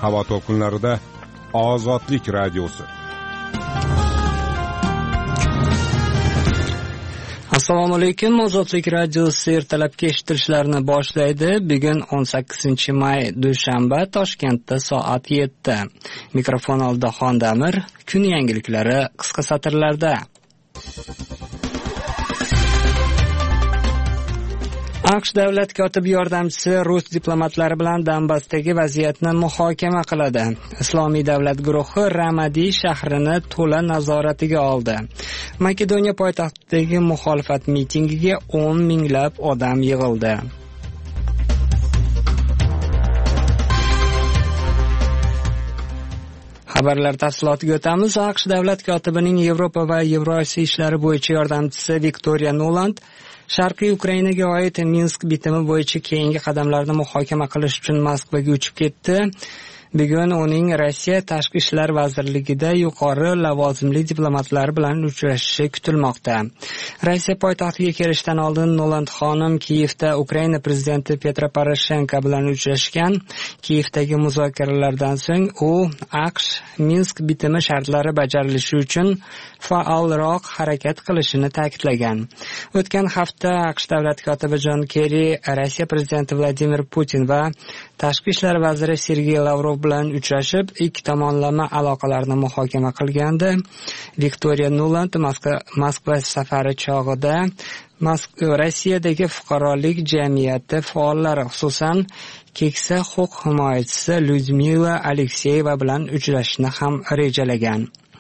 havo to'lqinlarida Ozodlik radiosi. Assalomu alaykum. Ozodlik radiosi ertalabki eshittirishlarni boshlaydi. Bugun 18-may dushanba, Toshkentda soat 7. Mikrofon oldida Xondamir. Kun yangiliklari qisqa satrlarda. AQSh davlat kotibi yordamchisi rus diplomatlari bilan Donbassdagi vaziyatni muhokama qiladi. Islomiy davlat guruhi Ramadi shahrini to'la nazoratiga oldi. Makedoniya poytaxtidagi muxolifat mitingiga 10 minglab odam yig'ildi. Xabarlar tafsilotiga o'tamiz. AQSh davlat kotibining Yevropa va Yevrosiyo ishlari bo'yicha yordamchisi Viktoriya Nuland Sharqiy Ukrainaga oid Minsk bitimi bo'yicha keyingi qadamlarni muhokama qilish uchun Moskvaga uchib ketdi. Bugun uning Rossiya Tashqi ishlar vazirligida yuqori lavozimli diplomatlar bilan uchrashishi kutilmoqda. Rossiya poytaxtiga kelishdan oldin Nuland xonim Kiyevda Ukraina prezidenti Petro Poroshenko bilan uchrashgan. Kiyevdagi muzokaralardan so'ng u AQSh Minsk bitimi shartlari bajarilishi uchun faolroq harakat qilishini ta'kidlagan. O'tgan hafta AQSh davlat kotibi John Kerry Rossiya prezidenti Vladimir Putin va tashqi ishlar vaziri Sergey Lavrov bilan uchrashib, ikki tomonlama aloqalarni muhokama qilgandi. Viktoriya Nuland Moskva safari chog'ida Rossiyadagi fuqarolik jamiyati faollari, xususan keksa huquq himoyachisi Lyudmila Alekseyeva bilan uchrashishni ham rejalagan.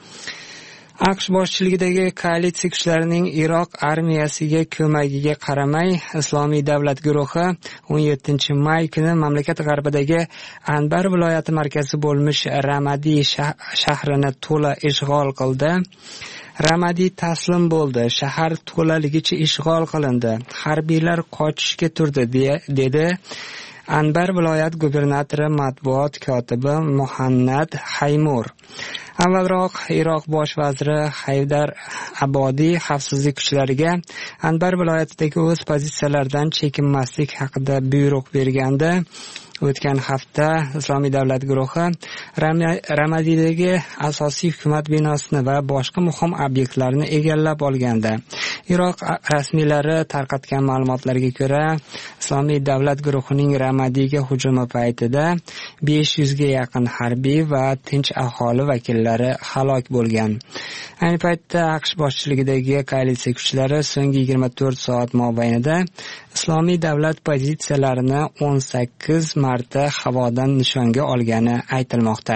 AQSh boshchiligidagi koalitsiya kuchlarining Iroq armiyasiga ko'magiga qaramay, Islomiy davlat guruhi 17-may kuni mamlakat g'arbidagi Anbar viloyati markazi bo'lmish Ramadi shahrini to'la ishg'ol qildi. Ramadi taslim bo'ldi. Shahar to'laligicha ishg'ol qilindi. Harbiylar qochishga turdi, dedi Anbar viloyat gubernatori matbuot kotibi Muhannad Haymur. Avvalroq Iroq bosh vaziri Haydar Abodiy xavfsizlik kuchlariga Anbar viloyatidagi o'z pozitsiyalaridan chekinmaslik haqida buyruq bergandi. O'tgan hafta Islomiy davlat guruhi Ramadidagi asosiy hukumat binosini va boshqa muhim obyektlarni egallab olgandi. Iroq rasmiylari tarqatgan ma'lumotlarga ko'ra, Islomiy davlat guruhining Ramadiga hujumi paytida 500 ga yaqin harbiy va tinch aholi vakillari halok bo'lgan. Ayni paytda AQSh boshchiligidagi koalitsiya kuchlari so'nggi 24 soat mobaynida Islomiy davlat pozitsiyalarini 18 marta havodan nishonga olgani aytilmoqda.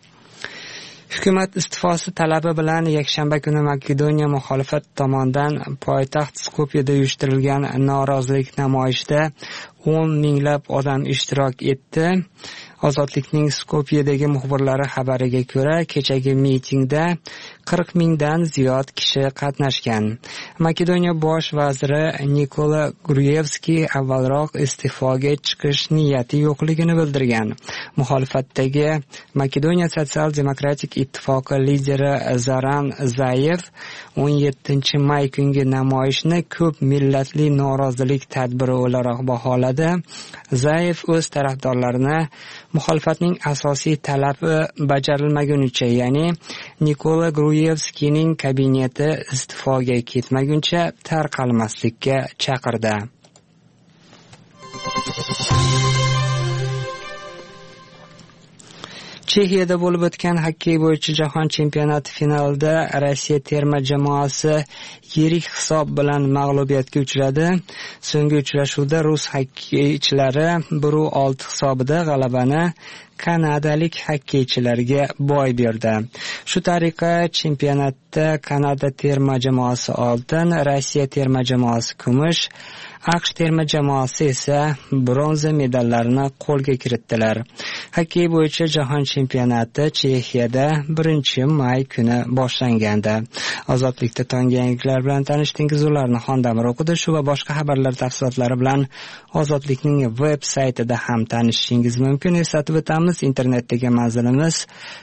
Hukumat iste'fosi talabi bilan yakshanba kuni Makedoniya muxolifat tomonidan poytaxt Skopyeda uyushtirilgan norozilik namoyishida 10 minglab odam ishtirok etdi. Ozodlikning Skopyedagi muxbirlari xabariga ko'ra, kechagi mitingda 40 mingdan ziyod kishi qatnashgan. Makedoniya bosh vaziri Nikola Gruyevskiy avvalroq iste'foga chiqish niyati yo'qligini bildirgan. Muxolifatdagi Makedoniya sotsial-demokratik ittifoqi lideri Zoran Zayev 17-may kungi namoyishni ko'p millatli norozilik tadbiri o'laroq baholadi. Zayev o'z tarafdorlarini muxolifatning asosiy talabi bajarilmagunicha, ya'ni Nikola Gruyevskiyning kabineti iste'foga ketmaguncha tarqalmaslikka chaqirdi. Chexiyada bo'lib o'tgan xokkey bo'yicha jahon chempionati finalida Rossiya terma jamoasi yirik hisob bilan mag'lubiyatga uchradi. So'nggi uchrashuvda rus xokkeychilari 1-6 hisobida g'alabani kanadalik xokkeychilarga boy berdi. Shu tariqa chempionatda Kanada terma jamoasi oltin, Rossiya terma jamoasi kumush, AQSh terma jamoasi esa bronza medallarni qo'lga kiritdilar. Xokkey bo'yicha jahon chempionati Chexiyada 1-may kuni boshlangandi. Ozodlikda tonggi yangiliklar bilan tanishdingiz. Ularni Xondamir o'qidi. Shu va boshqa xabarlar tafsilotlari bilan Ozodlikning veb saytida ham tanishishingiz mumkin. Eslatib o'tamiz, internetdagi manzilimiz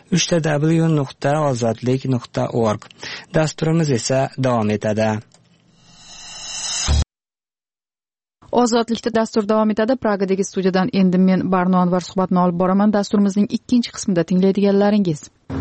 www.ozodlik.org. Dasturimiz esa davom etadi. Ozodlikda dastur davom etadi. Pragadagi studiyadan endi men Barno Anvar suhbatni olib boraman. Dasturimizning ikkinchi qismida tinglaydiganlaringiz.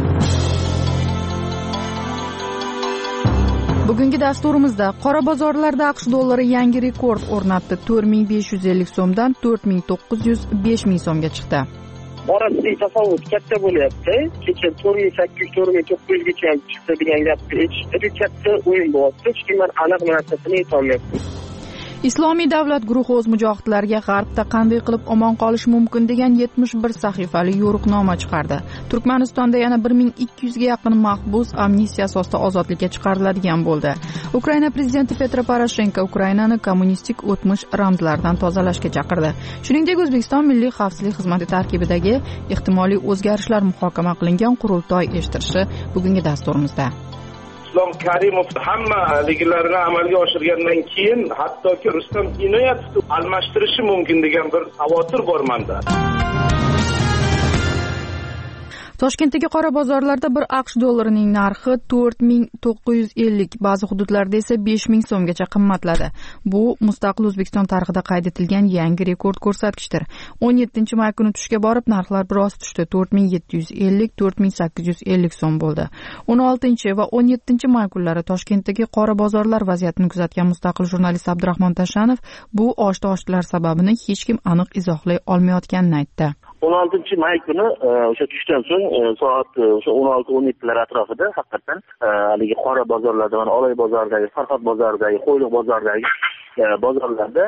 Bugungi dasturimizda qora bozorlarda AQSh dollari yangi rekord o'rnatdi. 4550 so'mdan 4905 so'mga chiqdi. Orasidagi tafovut katta bo'lyapti. Kecha 4800-4900 gacha chiqdi degan gapni eshitib, katta o'yin bo'lyapti. Chunki men aniq narsasini aytolmayapman. Islomiy davlat guruhi o'z mujohidlariga g'arbda qanday qilib omon qolish mumkin degan 71 sahifali yo'riqnoma chiqardi. Turkmanistonda yana 1200 ga yaqin mahbus amnistiya asosida ozodlikka chiqariladigan bo'ldi. Ukraina prezidenti Petro Poroshenko Ukrainani kommunistik o'tmish ramzlaridan tozalashga chaqirdi. Shuningdek, O'zbekiston Milliy xavfsizlik xizmati tarkibidagi ehtimoliy o'zgarishlar muhokama qilingan qurultoy eshittirishi bugungi dasturimizda. Islom Karimov hammaliklarini amalga oshirgandan keyin hattoki Rustam Inoyatovni almashtirishi mumkin degan bir xavotir bor menda. Toshkentdagi qora bozorlarda bir AQSh dollarining narxi 4950, ba'zi hududlarda esa 5000 so'mgacha qimmatladi. Bu mustaqil O'zbekiston tarixida qayd etilgan yangi rekord ko'rsatkichdir. 17-may kuni tushga borib narxlar biroz tushdi. 4750-4850 so'm bo'ldi. 16 va 17-may kunlari Toshkentdagi qora bozorlar vaziyatini kuzatgan mustaqil jurnalist Abdurahmon Tashanov bu oshti-oshtilar sababini hech kim aniq izohlay olmayotganini aytdi. 16-may kuni o'sha tushdan so'ng soat o'sha 16-17lar atrofida haqiqatan haligi qora bozorlarda, mana Oloy bozoridagi, Farhod bozoridagi, Qo'yliq bozoridagi bozorlarda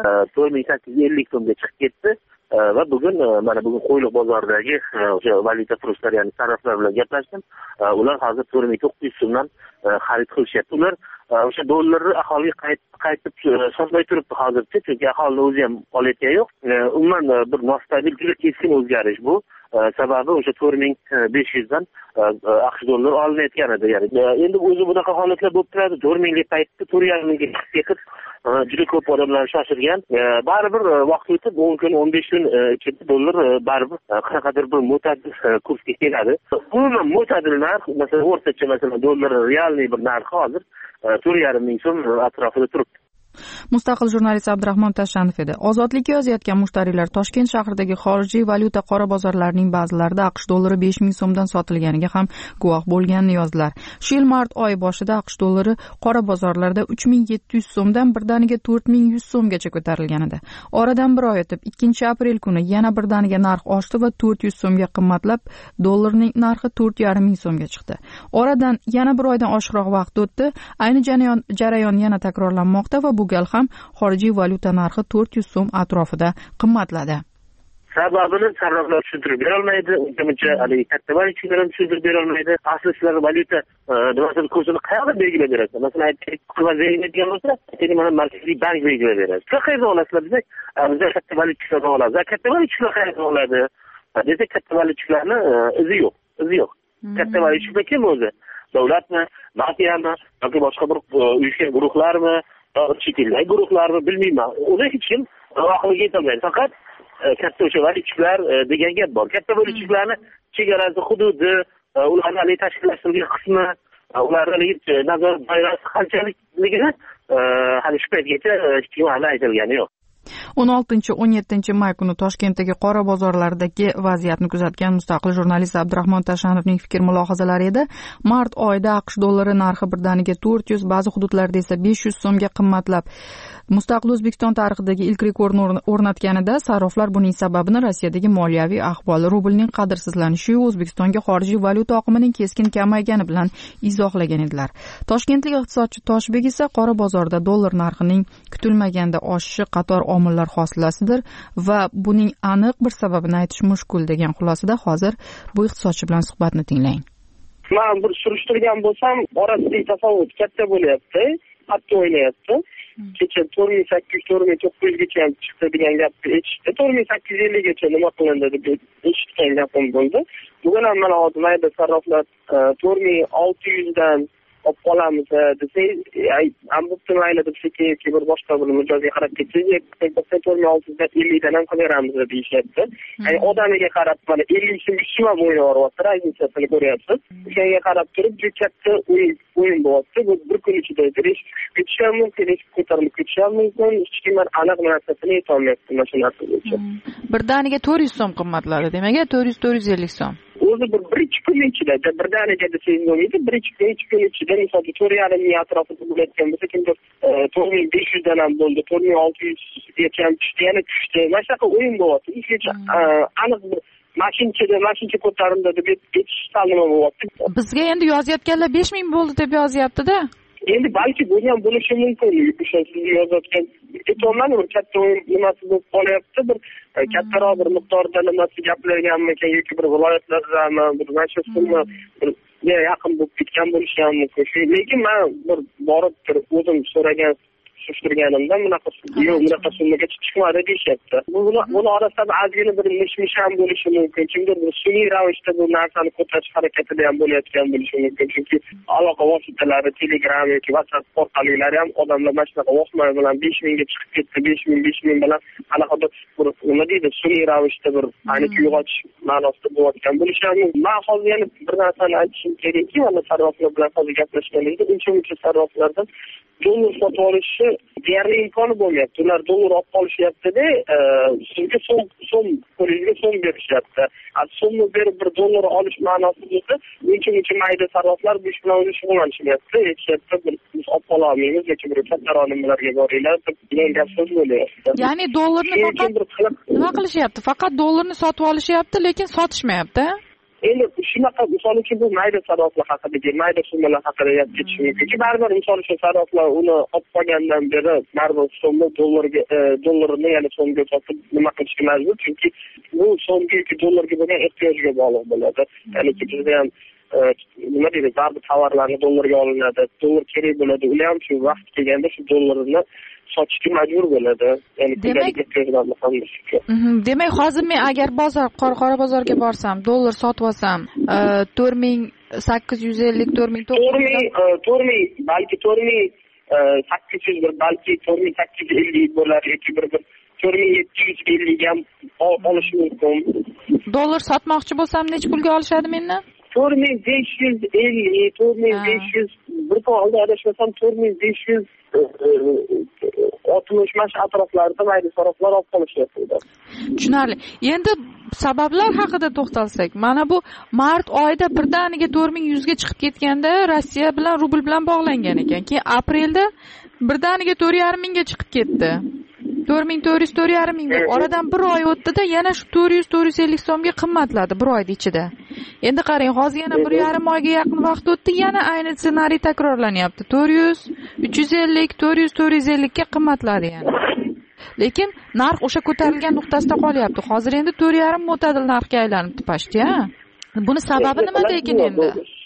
4850 so'mga chiqib ketdi. Va bugun Qo'yliq bozoridagi o'sha valyutafurushlar, ya'ni sarraflar bilan gaplashdim. Ular hozir 4900 so'mdan xarid qilishyapti. Ular o'sha dollarni aholiga qaytib sotmay turibdi hozircha, chunki aholini o'zi ham olayotgani yo'q. Umuman bir nostabil, juda keskin o'zgarish bu. Sababi o'sha 4500 dan AQSh dollari olinayotgan edi. Ya'ni endi o'zi bunaqa holatlar bo'lib turadi. 4000 ga paytda 4.5 ga chiqib juda ko'p odamlar shoshirgan. Baribir vaqt o'tib 10 kun, 15 kun ichida dollar baribir qanaqadir bir mo'tadil kursga keladi. Umuman mo'tadil narx, masalan, o'rtacha dollar realniy bir narxi hozir 4.5 so'm atrofida turibdi. Mustaqil jurnalist Abdurahmon Tashanov edi. Ozodlikka yozayotgan mushtariylar Toshkent shahridagi xorijiy valyuta qora bozorlarining ba'zilarida AQSh dollari 5000 so'mdan sotilganiga ham guvoh bo'lganini yozdilar. Shu yil mart oyi boshida AQSh dollari qora bozorlarda 3700 so'mdan birdaniga 4100 so'mgacha ko'tarilgan edi. Oradan bir oy o'tib 2-aprel kuni yana birdaniga narx oshdi va 400 so'mga qimmatlab dollarning narxi 4500 so'mga chiqdi. Oradan yana bir oydan oshiqroq vaqt o'tdi. Ayni jarayon yana takrorlanmoqda va bu gal ham xorijiy valyuta narxi 400 so'm atrofida qimmatladi. Sababini sarraflar tushuntirib bera olmaydi, uncha haligi katta valyutalar ham tushuntirib bera olmaydi. Asli sizlar valyuta nimasini kursini qayerda belgilab berasiz? Masalan, aytaylik, belgilaydigan bo'lsa, aytaylik, mana Markaziy bank belgilab beradi. Sizlar qayerda olasizlar desak, bizlar katta valyutalardan olamiz. Katta valyutalar qayerda oladi? Desak, katta valyutalarni izi yo'q. Katta valyutalar kim o'zi? Davlatmi, mafiyami yoki boshqa bir uyushgan guruhlarmi? Chekilgan guruhlarni bilmayman. Uni hech kim aqliga yetolmaydi. Faqat katta o'sha valyutalar degan gap bor. Katta valyutalarni chegarasi, hududi, ularni tashkillashtirilgan qismi, ularning nazorat doirasi qanchalikligini hali shu paytgacha hech kim aytilgani yo'q. 16-17 may kuni Toshkentdagi qora bozorlardagi vaziyatni kuzatgan mustaqil jurnalist Abdurahmon Tashanovning fikr-mulohazalari edi. Mart oyida AQSh dollari narxi birdaniga 400, ba'zi hududlarda esa 500 so'mga qimmatlab mustaqil O'zbekiston tarixidagi ilk rekordni o'rnatganida sarraflar buning sababini Rossiyadagi moliyaviy ahvol, rublning qadrsizlanishi va O'zbekistonga xorijiy valyuta oqimining keskin kamaygani bilan izohlagan edilar. Toshkentlik iqtisodchi Toshbek esa qora bozorda dollar narxining kutilmaganda oshishi qator omillar hosilasidir va buning aniq bir sababini aytish mushkul degan xulosada. Hozir bu iqtisodchi bilan suhbatni tinglang. Men bir surishtirgan bo'lsam, orasidagi tafovut katta bo'lyapti, hatto o'ynayapti. Kecha 4800-4900 gacha chiqdi degan gapni eshitdi. 4850 gacha nima qilindi deb eshitgan gapim bo'ldi. Bugun ham mana hozir mayda sarraflar 4600 dan olib qolamiz desangiz, ambubda mayli deb sekin bir boshqa bir mijozga qarab ketsangiz, 4,650 dan ham qilaveramiz deyishyapti. Ya'ni odamiga qarab mana 50 so'm 3 so'm o'yin boryapti, raznicasini ko'ryapsiz. O'shanga qarab turib juda katta o'yin bo'lyapti. Bu bir kun ichida risk ketishi ham mumkin, ko'tarilib ketishi ham mumkin. Hech kim aniq narsasini aytolmayapti mana shu narsa bo'yicha. Birdaniga 400 so'm qimmatladi, demak 400-450 so'm. O'zi bir ichki kun ichida, birdaniga desangiz bo'lmaydi, bir ichki kun ichida, misol 4,5 ming atrofida bo'layotgan bo'lsa, kimdir 4,500 dan ham bo'ldi, 4,600 gacha ham tushdi, yana tushdi. Mana shunaqa o'yin bo'lyapti. Hech aniq bir mashincha ko'tarildi deb aytish sal nima bo'lyapti. Bizga endi yozayotganlar 5000 bo'ldi deb yozyapti-da. Endi balki bu ham bo'lishi mumkin. O'sha siz yozayotgan aytolmadi, bir katta o'yin nimasi bo'lib qolyapti, bir kattaroq bir miqdorda nimasi gapirganmikan yoki bir viloyatlardanmi, bir mana shu summa bir yaqin bo'lib ketgan bo'lishi ham mumkin. Lekin men bir borib turib o'zim so'ragan surishtirganimda bunaqa summaga chiqmadi deyishyapti. Buni orasida ozgina bir mish-mish ham bo'lishi mumkin. Kimdir bir sun'iy ravishda bu narsani ko'tarish harakatida ham bo'layotgan bo'lishi mumkin. Chunki aloqa vositalari, Telegram yoki WhatsApp orqalilari ham odamlar mana shunaqa voqea bilan 5000 ga chiqib ketdi, 5000 bilan anaqa bir nima deydi, sun'iy ravishda bir aniq uyg'otish ma'nosida bo'layotgan bo'lishi ham mumkin. Men hozir yana bir narsani aytishim kerakki, mana sarroflar bilan hozir gaplashganimizda uncha sarroflardan dollar sotib olishi deyarli imkoni bo'lmayapti. Ular dollar olib qolishyapti-da, sizga so'm qo'lingizga so'm berishyapti. So'mni berib bir dollar olish ma'nosi bo'lsa, uncha mayda sarroflar bu ish bilan o'zi shug'ullanishyapti. Aytishyapti, biz olib qola olmaymiz yoki bir kattaroq nimalarga boringlar deb degan gap so'z bo'lyapti. Ya'ni dollarni faqat nima qilishyapti? Faqat dollarni sotib olishyapti, lekin sotishmayapti. Endi shunaqa misol uchun bu mayda sarroflar haqidagi mayda summalar haqida gap ketishi mumkin. Baribir misol uchun sarroflar uni olib qolgandan beri baribir so'mni dollarni yana so'mga sotib nima qilishga majbur, chunki bu so'mga yoki dollarga bo'lgan ehtiyojga bog'liq bo'ladi. Ya'ni bizda ham nima deydi, baribir tovarlarni dollarga olinadi, dollar kerak bo'ladi. Ular ham shu vaqt kelganda shu dollarni sotishga majbur bo'ladi. Ya'ni demak, hozir men agar qora bozorga borsam, dollar sotib olsam, 4850, 4000, balki 4800, balki 4850 bo'lar yoki bir 4750 ham olish mumkin. Dollar sotmoqchi bo'lsam, necha pulga olishadi mendan? 4550, 4500, bir kun oldin adashmasam 4500 60 atroflarida mayda sarroflar olib qolishyapti. Tushunarli. Endi sabablar haqida to'xtalsak, mana bu mart oyida birdaniga 4100 ga chiqib ketganda Rossiya bilan rubl bilan bog'langan ekan. Keyin aprelda birdaniga 4,5 ga chiqib ketdi. 4400, 4,5 oradan bir oy o'tdi-da, yana shu 400-450 so'mga qimmatladi bir oyning ichida. Endi qarang, hozir yana 1,5 oyga yaqin vaqt o'tdi, yana ayni ssenariy takrorlanyapti. 400, 350, 400, 450 ga qimmatladi yana. Lekin narx o'sha ko'tarilgan nuqtasida qolyapti. Hozir endi 4,5 mo'tadil narxga aylanibdi pashti-ya. Buni sababi nima lekin endi?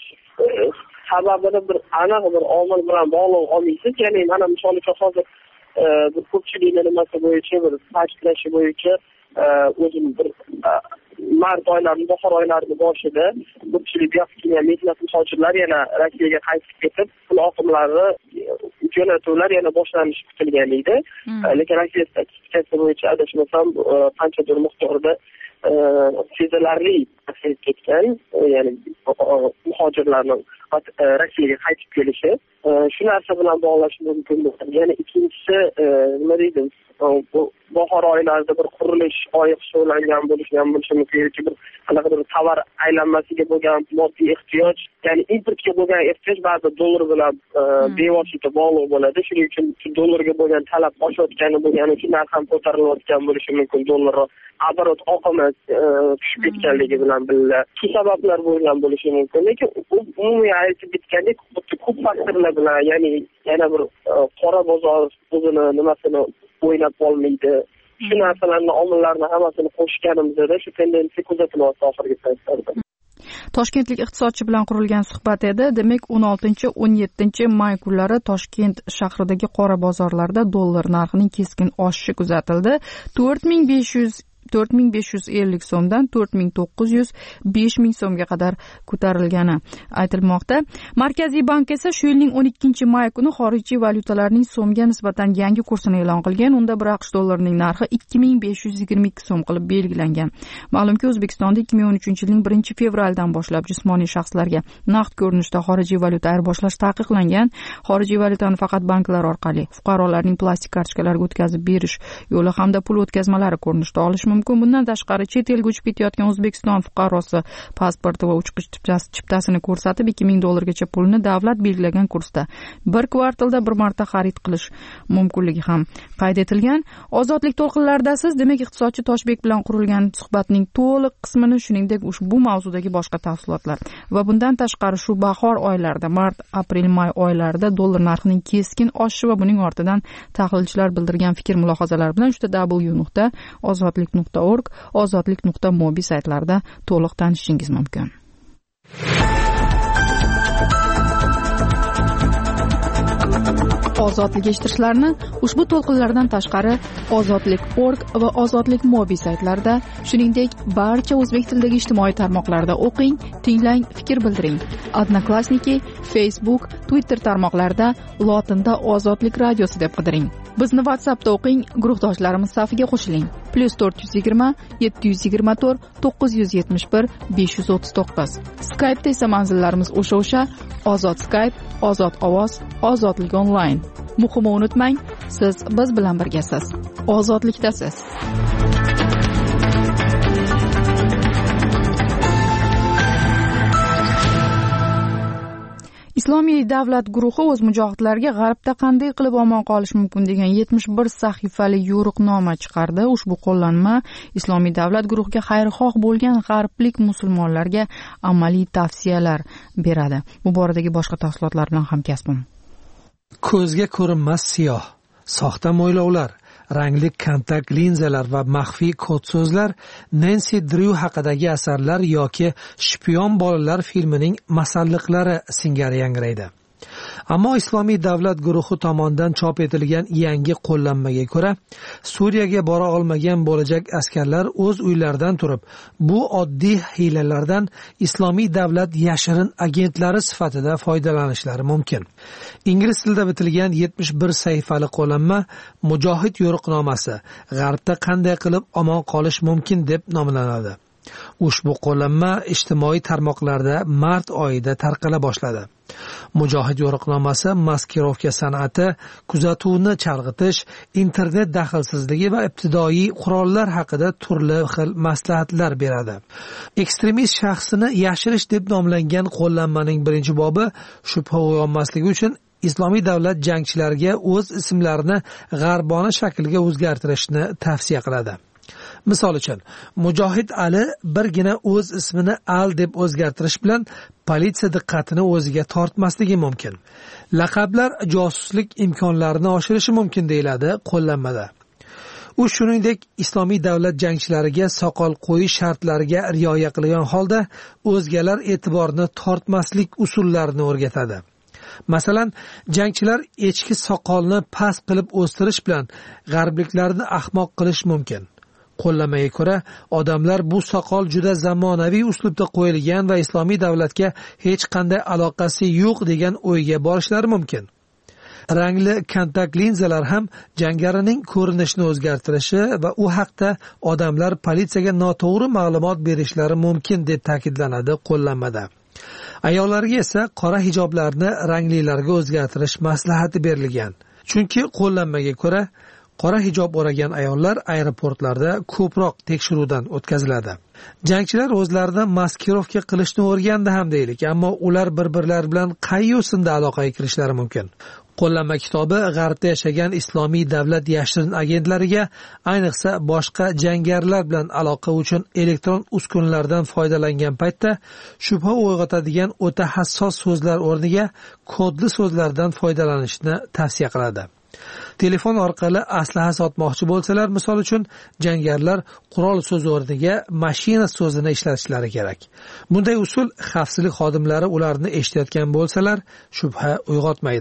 Sababini bir aniq bir omil bilan bog'lab olmaysiz. Ya'ni mana misol uchun hozir bir ko'pchilikning nimasi bo'yicha bir ta'kidlashi bo'yicha o'zim bir mart oylarining, bahor oylarining boshida ko'pchilik mehnat muhojirlar yana Rossiyaga qaytib ketib, pul oqimlari jo'natuvlar yana boshlanishi kutilgan edi. Lekin Rossiya statistikasi bo'yicha adashmasam qanchadir miqdorda sezilarli pasayib ketgan, ya'ni muhojirlarning Rossiyaga qaytib kelishi shu narsa bilan bog'lash mumkin. Yana ikkinchisi nima deydi, bahor oylarida bir qurilish oyi hisoblangan bo'lishi mumkin yoki bir qanaqa bir tovar aylanmasiga bo'lgan moddiy ehtiyoj, ya'ni importga bo'lgan ehtiyoj ba'zi dollar bilan bevosita bog'liq bo'ladi. Shuning uchun dollarga bo'lgan talab oshayotgani bo'lgani uchun narx ham ko'tarilayotgan bo'lishi mumkin. Dollar oborot oqimi tushib ketganligi bilan birga shu sabablar bo'lgan bo'lishi mumkin. Lekin umumiy aytib bitgandek ko'p faktorlar bilan, ya'ni yana bir qora bozor o'zini nimasini o'ynab olmaydi. Shu narsalarni, omillarni hammasini qo'shganimizda shu tendensiya kuzatilyapti oxirgi paytlarda. Toshkentlik iqtisodchi bilan qurilgan suhbat edi. Demak, 16-17 may kunlari Toshkent shahridagi qora bozorlarda dollar narxining keskin oshishi kuzatildi. 4500 4550 so'mdan 4900-5000 so'mga qadar ko'tarilgani aytilmoqda. Markaziy bank esa shu yilning 12-may kuni xorijiy valyutalarning so'mga nisbatan yangi kursini e'lon qilgan. Unda bir AQSh dollarining narxi 2522 so'm qilib belgilangan. Ma'lumki, O'zbekistonda 2013-yilning 1-fevraldan boshlab jismoniy shaxslarga naqd ko'rinishda xorijiy valyuta ayirboshlash taqiqlangan. Xorijiy valyutani faqat banklar orqali fuqarolarning plastik kartochkalariga o'tkazib berish yo'li hamda pul o'tkazmalari ko'rinishda olish mumkin. Bundan tashqari, chet elga uchib ketayotgan O'zbekiston fuqarosi pasporti va uchish chiptasini ko'rsatib $2000 pulni davlat belgilagan kursda bir kvartalda bir marta xarid qilish mumkinligi ham qayd etilgan. Ozodlik to'lqinlarida siz, demak, iqtisodchi Toshbek bilan qurilgan suhbatning to'liq qismini, shuningdek ushbu mavzudagi boshqa tafsilotlar va bundan tashqari shu bahor oylarida, mart, aprel, may oylarida dollar narxining keskin oshishi va buning ortidan tahlilchilar bildirgan fikr mulohazalar bilan www.ozodlik.org, ozodlik.mobi saytlarida to'liq tanishishingiz mumkin. Ozodlik eshittirishlarni ushbu to'lqinlardan tashqari ozodlik.org va ozodlik mobi saytlarida, shuningdek barcha o'zbek tilidagi ijtimoiy tarmoqlarda o'qing, tinglang, fikr bildiring. Odnoklassniki, Facebook, Twitter tarmoqlarida lotinda Ozodlik radiosi deb qidiring. Bizni WhatsAppda o'qing, guruhdoshlarimiz safiga qo'shiling. +420 724 971 539. Skype'da esa manzillarimiz o'sha Ozod Skype, Ozod ovoz, Ozodlik onlayn. Muhimi unutmang, siz biz bilan birgasiz. Ozodlikdasiz. Islomiy davlat guruhi o'z mujohidlariga G'arbda qanday qilib omon qolish mumkin degan 71 sahifali yo'riqnoma chiqardi. Ushbu qo'llanma Islomiy davlat guruhiga xayrixoh bo'lgan g'arblik musulmonlarga amaliy tavsiyalar beradi. Bu boradagi boshqa tafsilotlar bilan hamkasbim. Ko'zga ko'rinmas siyoh, soxta mo'ylovlar, rangli kontakt linzalar va maxfiy kod so'zlar Nancy Drew haqidagi asarlar yoki Shpion bolalar filmining masalliqlari singari yangraydi. Ammo Islomiy davlat guruhi tomonidan chop etilgan yangi qo'llanmaga ko'ra, Suriyaga bora olmagan bo'lajak askarlar o'z uylaridan turib, bu oddiy hiylalardan Islomiy davlat yashirin agentlari sifatida foydalanishlari mumkin. Ingliz tilida bitilgan 71 sahifali qo'llanma Mujohid yo'riqnomasi G'arbda qanday qilib omon qolish mumkin deb nomlanadi. Ushbu qo'llanma ijtimoiy tarmoqlarda mart oyida tarqala boshladi. Mujohid yo'riqnomasi maskirovka san'ati, kuzatuvni chalg'itish, internet daxlsizligi va ibtidoiy qurollar haqida turli xil maslahatlar beradi. Ekstremist shaxsini yashirish deb nomlangan qo'llanmaning birinchi bobi shubha uyg'onmasligi uchun Islomiy davlat jangchilariga o'z ismlarini g'arbona shaklga o'zgartirishni tavsiya qiladi. Misol uchun, Mujohid Ali birgina o'z ismini Al deb o'zgartirish bilan politsiya diqqatini o'ziga tortmasligi mumkin. Laqablar josuslik imkonlarini oshirishi mumkin deyiladi qo'llanmada. U shuningdek Islomiy davlat jangchilariga soqol qo'yish shartlariga rioya qilgan holda o'zgalar e'tiborini tortmaslik usullarini o'rgatadi. Masalan, jangchilar echki soqolni past qilib o'stirish bilan g'arbliklarni ahmoq qilish mumkin. Qo'llanmaga ko'ra, odamlar bu soqol juda zamonaviy uslubda qo'yilgan va Islomiy davlatga hech qanday aloqasi yo'q degan o'yga borishlari mumkin. Rangli kontakt linzalar ham jangarining ko'rinishini o'zgartirishi va u haqda odamlar politsiyaga noto'g'ri ma'lumot berishlari mumkin deb ta'kidlanadi qo'llanmada. Ayollarga esa qora hijoblarni ranglilarga o'zgartirish maslahati berilgan. Chunki qo'llanmaga ko'ra, qora hijob o'ragan ayollar aeroportlarda ko'proq tekshiruvdan o'tkaziladi. Jangchilar o'zlaridan maskirovka qilishni o'rgandi ham deylik, ammo ular bir-birlari bilan qay yo'sinda aloqaga kirishlari mumkin. Qo'llanma kitobi G'arbda yashagan Islomiy davlat yashirin agentlariga, ayniqsa boshqa jangarilar bilan aloqa uchun elektron uskunalardan foydalangan paytda shubha uyg'otadigan o'ta hassos so'zlar o'rniga kodli so'zlardan foydalanishni tavsiya qiladi. Telefon orqali aslaha sotmoqchi bo'lsalar, misol uchun, jangarilar qurol so'zi o'rniga mashina so'zini ishlatishlari kerak. Bunday usul xavfsizlik xodimlari ularni eshitayotgan bo'lsalar, shubha uyg'otmaydi.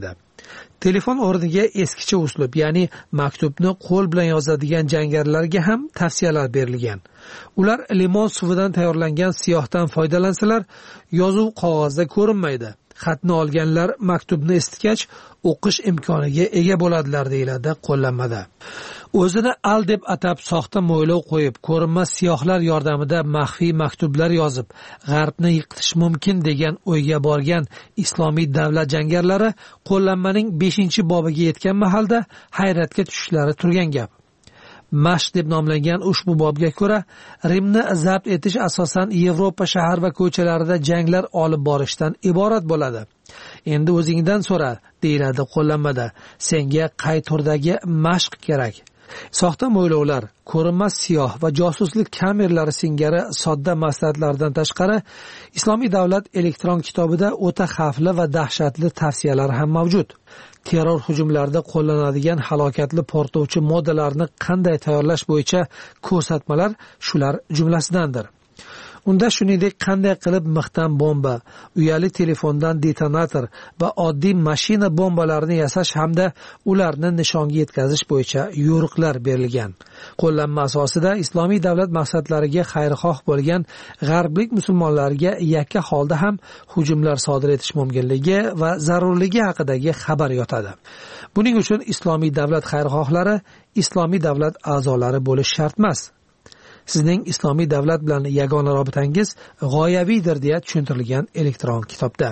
Telefon o'rniga eskicha uslub, ya'ni maktubni qo'l bilan yozadigan jangarilarga ham tavsiyalar berilgan. Ular limon suvidan tayyorlangan siyohdan foydalansalar, yozuv qog'ozda ko'rinmaydi. Xatni olganlar maktubni isitgach, o'qish imkoniga ega bo'ladilar, deyiladi qo'llanmada. O'zini al deb atab soxta mo'ylov qo'yib, ko'rinmas siyohlar yordamida maxfiy maktublar yozib, g'arbni yiqitish mumkin degan o'yga borgan islomiy davlat jangarilari qo'llanmaning 5-bobiga yetgan mahalda hayratga tushishlari turgan gap. Mashq deb nomlangan ushbu bobga ko'ra, Rimni zabt etish asosan Yevropa shahar va ko'chalarida janglar olib borishdan iborat bo'ladi. Endi o'zingdan so'ra, deyiladi qo'llanmada. Senga qay turdagi mashq kerak? Soxta mo'ylovlar, ko'rinmas siyoh va josuslik kameralari singari sodda maslahatlardan tashqari, Islomiy davlat elektron kitobida o'ta xavfli va dahshatli tavsiyalar ham mavjud. Terror hujumlarida qo'llanadigan halokatli portlovchi moddalarni qanday tayyorlash bo'yicha ko'rsatmalar shular jumlasidandir. Unda shuningdek qanday qilib mixdan bomba, uyali telefondan detonator va oddiy mashina bombalarini yasash hamda ularni nishonga yetkazish bo'yicha yo'riqlar berilgan. Qo'llanma asosida Islomiy davlat maqsadlariga xayrixoh bo'lgan g'arblik musulmonlarga yakka holda ham hujumlar sodir etish mumkinligi va zarurligi haqidagi xabar yotadi. Buning uchun Islomiy davlat xayrixohlari Islomiy davlat a'zolari bo'lish shart emas. Sizning islomiy davlat bilan yagona robitangiz g'oyaviydir deya tushuntirilgan elektron kitobda.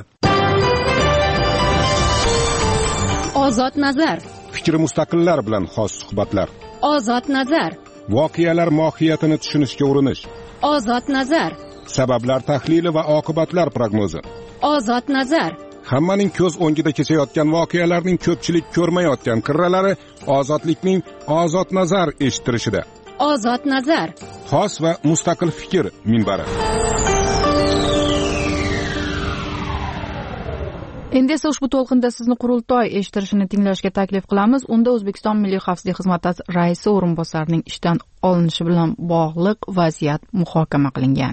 Ozod nazar. Fikri mustaqillar bilan xos suhbatlar. Ozod nazar. Voqealar mohiyatini tushunishga urinish. Ozod nazar. Sabablar tahlili va oqibatlar prognozi. Ozod nazar. Hammaning ko'z o'ngida kechayotgan voqealarning ko'pchilik ko'rmayotgan qirralari ozodlikning ozod nazar eshittirishida. Ozod nazar. Xos va mustaqil fikr minbari. Endi esa ushbu to'lqinda sizni qurultoy eshittirishini tinglashga taklif qilamiz. Unda O'zbekiston Milliy xavfsizlik xizmati raisi o'rinbosarining ishdan olinishi bilan bog'liq vaziyat muhokama qilingan.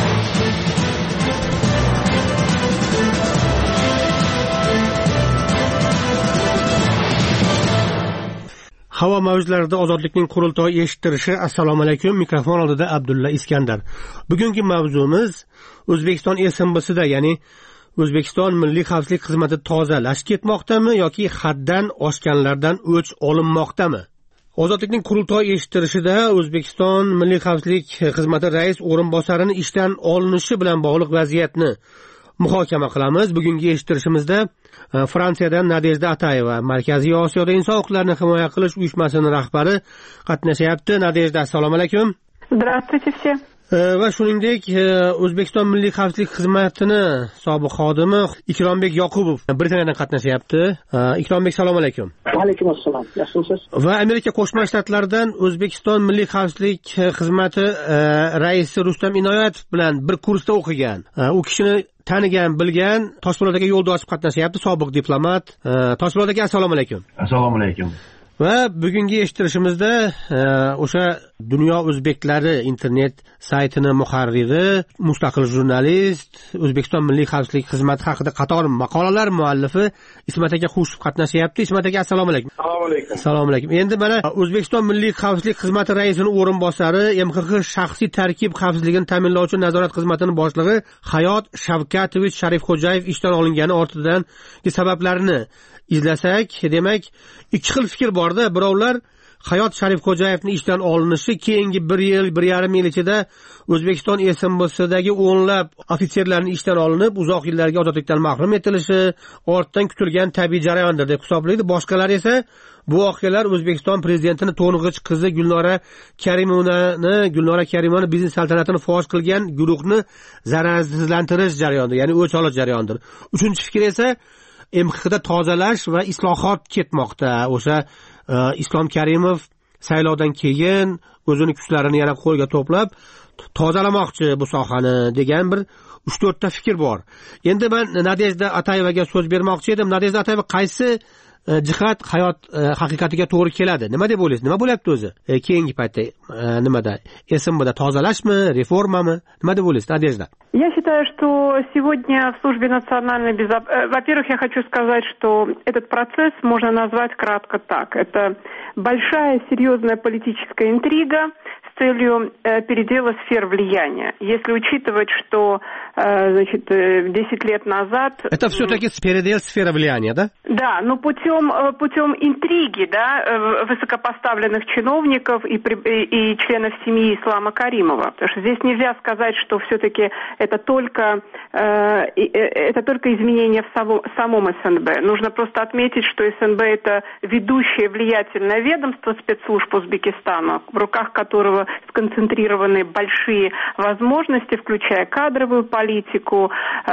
Havo mavjlarida ozodlikning qurultoyi eshittirishi. Assalomu alaykum. Mikrofon oldida Abdulla Iskandar. Bugungi mavzumiz O'zbekiston SMBsida, ya'ni O'zbekiston Milliy xavfsizlik xizmati tozalash ketmoqdami yoki haddan oshganlardan o'ch olinmoqdami? Ozodlikning qurultoyi eshittirishida O'zbekiston Milliy xavfsizlik xizmati rais o'rinbosarini ishdan olinishi bilan bog'liq vaziyatni muhokama qilamiz. Bugungi eshittirishimizda Fransiyadan Nadejda Atayeva, Markaziy Osiyoda inson huquqlarini himoya qilish uyushmasining rahbari qatnashyapti. Nadejda, assalomu alaykum. Здравствуйте все. Va shuningdek O'zbekiston Milliy xavfsizlik xizmatini sobiq xodimi Ikrombek Yoqubov Britaniyadan qatnashyapti. Ikrombek, assalomu alaykum. Va alaykum assalom. Yaxshimisiz? Va Amerika Qo'shma Shtatlaridan O'zbekiston Milliy xavfsizlik xizmati raisi Rustam Inoyatov bilan bir kursda o'qigan. U kishini tanigan, bilgan, Toshpo'lat aka Yo'ldoshev qatnashyapti, sobiq diplomat. Toshpo'lat aka, assalomu alaykum. Assalomu alaykum. Va bugungi eshittirishimizda o'sha Dunyo o'zbeklari internet saytini muharriri, mustaqil jurnalist, O'zbekiston Milliy xavfsizlik xizmati haqida qator maqolalar muallifi Ismat aka Xushov qatnashyapti. Ismat aka, assalomu alaykum. Assalomu alaykum. Assalomu alaykum. Endi mana O'zbekiston Milliy xavfsizlik xizmati raisining o'rinbosari, MXX shaxsiy tarkib xavfsizligini ta'minlovchi nazorat xizmatining boshlig'i Hayot Shavkatovich Sharifxo'jayev ishdan olingani ortidangi sabablarini izlasak, demak, ikki xil fikr borda. Birovlar Hayot Sharifxo'jayevning ishdan olinishi keyingi 1 yil, 1,5 yil ichida O'zbekiston SMBsidagi o'nlab ofitserlarning ishdan olinib, uzoq yillarga ozodlikdan mahrum etilishi ortdan kutilgan tabiiy jarayondir deb hisoblaydi. Boshqalar esa bu voqealar O'zbekiston prezidentining to'ng'ich qizi Gulnora Karimovani biznes saltanatini fosh qilgan guruhni zararsizlantirish jarayonidir, ya'ni o'ch olish jarayonidir. Uchinchi fikr esa MXXda tozalash va islohot ketmoqda. O'sha Islom Karimov saylovdan keyin o'zini kuchlarini yana qo'lga to'plab tozalamoqchi bu sohani degan bir 3-4 ta fikr bor. Endi men Nadejda Atayevaga so'z bermoqchi edim. Nadejda Atayeva qaysi jihat hayot haqiqatiga to'g'ri keladi. Nima deb o'ylaysiz? Nima bo'lyapti o'zi? Keyingi paytda nimada? SMBda tozalashmi, reformami? Nima deb o'ylaysiz, Nadejda? Я считаю, что сегодня в службе национальной безопасности... Во-первых, я хочу сказать, что этот процесс можно назвать кратко так. Это большая, серьезная политическая интрига с целью передела сфер влияния. Если учитывать, что 10 лет назад... Это все-таки передел сферы влияния, да? Да, но путем интриги, да, высокопоставленных чиновников и членов семьи Ислама Каримова. Потому что здесь нельзя сказать, что все-таки это только изменения в самом СНБ. Нужно просто отметить, что СНБ это ведущее влиятельное ведомство спецслужб Узбекистана, в руках которого сконцентрированы большие возможности, включая кадровую политику,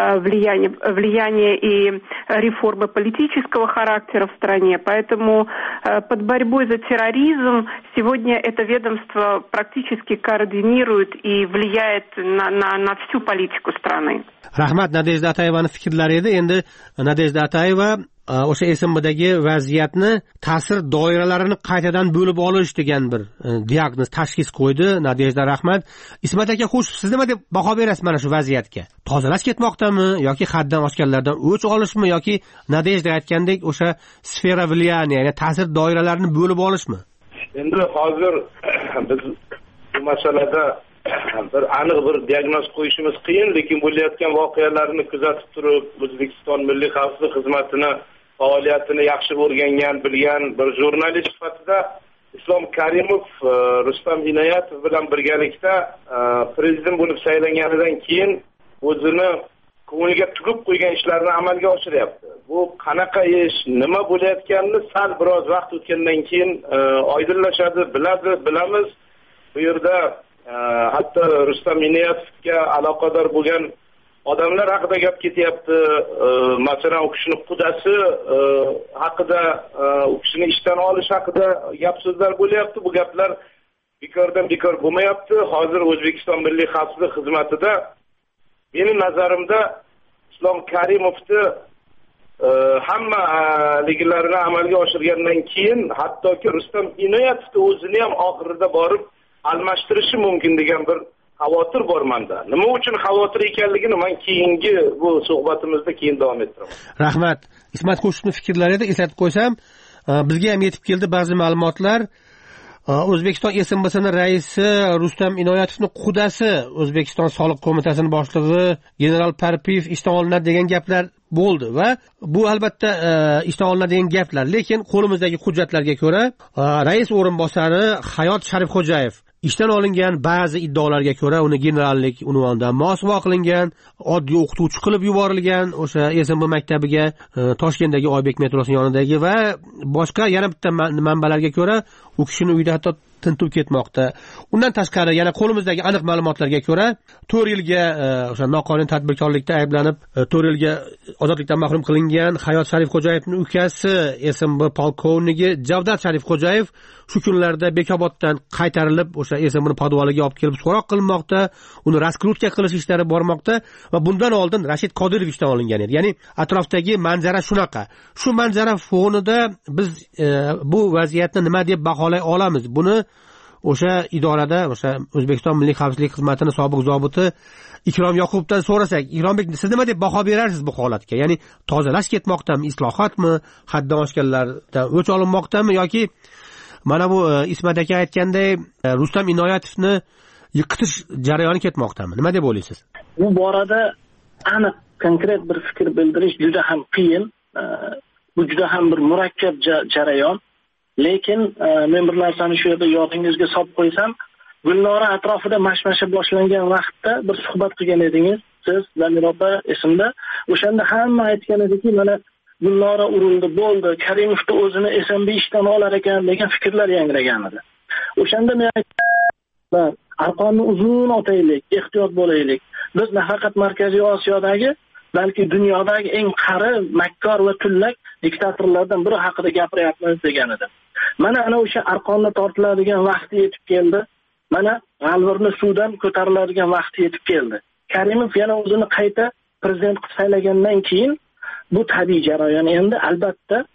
влияние и реформы политического характера в стране. Поэтому под борьбой за терроризм сегодня это ведомство практически координирует и влияет на всю политику страны. Rahmat, Nadejda Atayevani fikrlari edi. Endi Nadejda Atayeva o'sha SMBdagi vaziyatni ta'sir doiralarini qaytadan bo'lib olish degan bir diagnoz, tashxis qo'ydi. Nadejda, rahmat. Ismat aka, xo'sh, siz nima deb baho berasiz mana shu vaziyatga? Tozalash ketmoqdami yoki haddan oshganlardan o'ch olishmi yoki Nadejda aytgandek o'sha sfera влияния, ya'ni ta'sir doiralarini bo'lib olishmi? Endi hozir biz bu masalada bir aniq bir diagnoz qo'yishimiz qiyin, lekin bo'layotgan voqealarni kuzatib turib, O'zbekiston Milliy xavfsizlik xizmatini faoliyatini yaxshi o'rgangan, bilgan bir jurnalist sifatida Islom Karimov Rustam Inoyatov bilan birgalikda prezident bo'lib saylanganidan keyin o'zini ko'ngliga tugib qo'ygan ishlarni amalga oshiryapti. Bu qanaqa ish, nima bo'layotganini sal biroz vaqt o'tgandan keyin oydinlashadi, bilamiz. Bu yerda hatto Rustam Inoyatovga aloqador bo'lgan odamlar haqida gap ketyapti. Masalan, u kishining qudasi haqida, u kishini ishdan olish haqida gap so'zlar bo'lyapti. Bu gaplar bekordan bekor bo'lmayapti. Hozir O'zbekiston Milliy xavfsizlik xizmatida mening nazarimda Islom Karimovni hamma ligilarini amalga oshirgandan keyin hattoki Rustam Inoyatovni o'zini ham oxirida borib almashtirishi mumkin degan bir xavotir bor menda. Nima uchun xavotir ekanligini men keyingi bu suhbatimizda keyin davom ettiraman. Rahmat. Ismat Qo'shiqning fikrlarida eslatib qo'ysam, bizga ham yetib keldi ba'zi ma'lumotlar. O'zbekiston SMBsining raisi Rustam Inoyatovning qudasi O'zbekiston Soliq qo'mitasining boshlig'i general Parpiyev ishdan olinadi degan gaplar bo'ldi va bu albatta ishdan olinadi degan gaplar, lekin qo'limizdagi hujjatlarga ko'ra rais o'rinbosari Hayot Sharifxo'jayev ishdan olingan, ba'zi iddaolarga ko'ra uni generallik unvonidan mosuvo qilingan, oddiy o'qituvchi qilib yuborilgan o'sha SMB maktabiga Toshkentdagi Oybek metrosining yonidagi va boshqa yana bitta manbalarga ko'ra u kishining uyida hatto tintuv ketmoqda. Undan tashqari yana qo'limizdagi aniq ma'lumotlarga ko'ra 4 yilga o'sha noqonuniy tadbirkorlikda ayblanib 4 yilga ozodlikdan mahrum qilingan Hayot Sharifxo'jayevning ukasi SMB polkovnigi Javdat Sharifxo'jayev shu kunlarda Bekoboddan qaytarilib o'sha SMBning podvaliga olib kelib so'roq qilinmoqda, uni raskrutka qilish ishlari bormoqda va bundan oldin Rashid Qodirov ishdan olingan edi. Ya'ni atrofdagi manzara shunaqa. Shu manzara fonida biz bu vaziyatni nima deb baholay olamiz? Buni o'sha idorada, o'sha O'zbekiston Milliy xavfsizlik xizmatining sobiq zobiti Ikrom Yoqubovdan so'rasak, Ikrombek, siz nima deb baho berarsiz bu holatga? Ya'ni tozalash ketmoqdami, islohotmi, haddan oshganlardan o'ch olinmoqdami yoki mana bu Ismat aka aytganday Rustam Inoyatovni yiqitish jarayoni ketmoqdami? Nima deb o'ylaysiz? Bu borada aniq konkret bir fikr bildirish juda ham qiyin. Bu juda ham bir murakkab jarayon. Lekin men bir narsani shu yerda yodingizga solib qo'ysam, Gulnora atrofida mashmasha boshlangan vaqtda bir suhbat qilgan edingiz, siz Zamir opa esimda. O'shanda hamma aytgan ediki, mana Gulnora urildi, bo'ldi, Karimovni o'zini SMB ishdan olar ekan degan fikrlar yangragan edi. O'shanda men aytdim, arqonni uzun otaylik, ehtiyot bo'laylik. Biz nafaqat Markaziy Osiyodagi, balki dunyodagi eng qari, makkor va tullak diktatorlardan biri haqida gapiryapmiz degan edim. Mana ana o'sha arqonni tortiladigan vaqti yetib keldi. Mana g'alvirni suvdan ko'tariladigan vaqti yetib keldi. Karimov yana o'zini qayta prezident qilib saylagandan keyin bu tabiiy jarayon. Endi albatta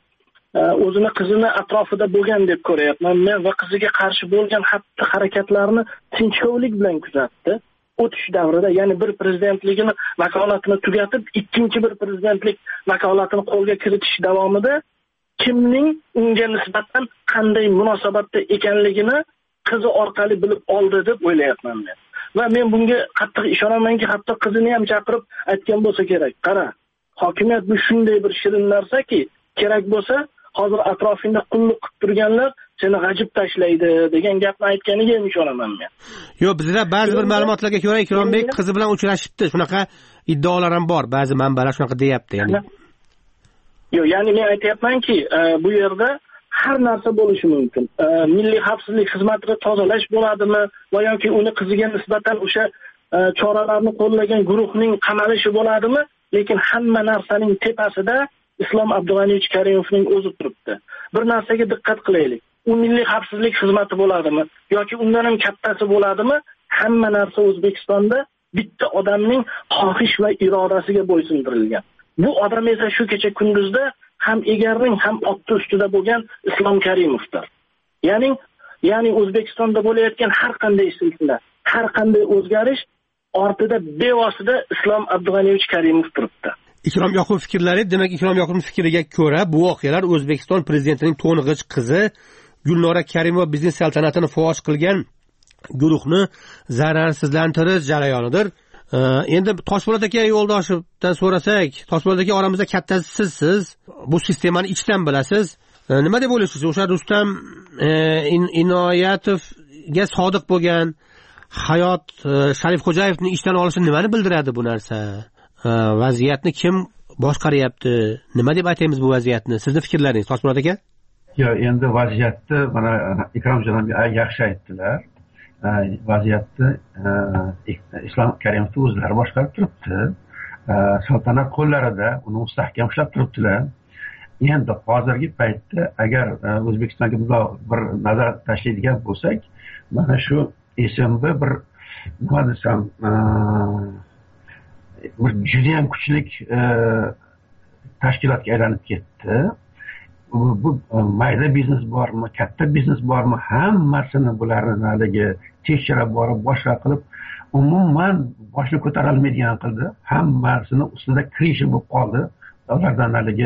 o'zini qizini atrofida bo'lgan deb ko'ryapman men va qiziga qarshi bo'lgan xatti harakatlarni tinchkovlik bilan kuzatdi. O'tish davrida, ya'ni bir prezidentligini vakolatini tugatib, ikkinchi bir prezidentlik vakolatini qo'lga kiritish davomida kimning unga nisbatan qanday munosabatda ekanligini qizi orqali bilib oldi deb o'ylayapman men. Va men bunga qattiq ishonamanki, hatto qizini ham chaqirib aytgan bo'lsa kerak. Qara, hokimiyat bu shunday bir shirin narsaki, kerak bo'lsa, hozir atrofingda qulluq qilib turganlar seni g'ajib tashlaydi degan gapni aytganiga ham ishonaman men. Yo'q, bizda ba'zi bir ma'lumotlarga ko'ra Ikrombek qizi bilan uchrashibdi. Shunaqa iddaolar ham bor. Ba'zi manbalar shunaqa deyapti, ya'ni. Yo'q, ya'ni men aytayapmanki, bu yerda har narsa bo'lishi mumkin. Milliy xavfsizlik xizmatini tozalash bo'ladimi va yoki uni qiziga nisbatan o'sha choralarni qo'llagan guruhning qamalishi bo'ladimi? Lekin hamma narsaning tepasida Islom Abdug'aniyevich Karimovning o'zi turibdi. Bir narsaga diqqat qilaylik. U milliy xavfsizlik xizmati bo'ladimi yoki undan ham kattasi bo'ladimi? Hamma narsa O'zbekistonda bitta odamning xohish va irodasiga bo'ysundirilgan. Bu odam esa shu kecha kunduzda ham egarning ham otni ustida bo'lgan Islom Karimovdir. Ya'ni O'zbekistonda bo'layotgan har qanday silsila, har qanday o'zgarish ortida bevosita Islom Abdug'aniyevich Karimov turibdi. Ikrom Yoqubov fikrlari, demak Ikrom Yoqubov fikriga ko'ra bu voqealar O'zbekiston prezidentining to'ng'ich qizi Gulnora Karimova biznes saltanatini fosh qilgan guruhni zararsizlantirish jarayonidir. Endi Toshpo'lat aka yo'ldoshimdan so'rasak, Toshpo'lat aka oramizda kattasi sizsiz, bu sistemani ichdan bilasiz. Nima deb o'ylaysiz? O'sha Rustam Inoyatovga sodiq bo'lgan Hayot Sharifxo'jayevni ishdan olishi nimani bildiradi bu narsa? Vaziyatni kim boshqaryapti? Nima deb aytamiz bu vaziyatni? Sizning fikrlaringiz, Toshpo'lat aka? Yo'q, endi vaziyatni mana Ikromjon yaxshi aytdilar. Vaziyatni Islom Karimovni o'zlari boshqarib turibdi. Saltanat qo'llarida uni mustahkam ushlab turibdilar. Endi hozirgi paytda agar O'zbekistonga bir nazar tashlaydigan bo'lsak, mana shu SMB bir nima desam, bir juda ham kuchli tashkilotga aylanib ketdi. Bu mayda biznes bormi, katta biznes bormi, hammasini bularni haligi tekshirib borib, boshqa qilib, umuman boshni ko'tara olmaydigan qildi. Hammasini ustida krishi bo'lib qoldi. Ulardan haligi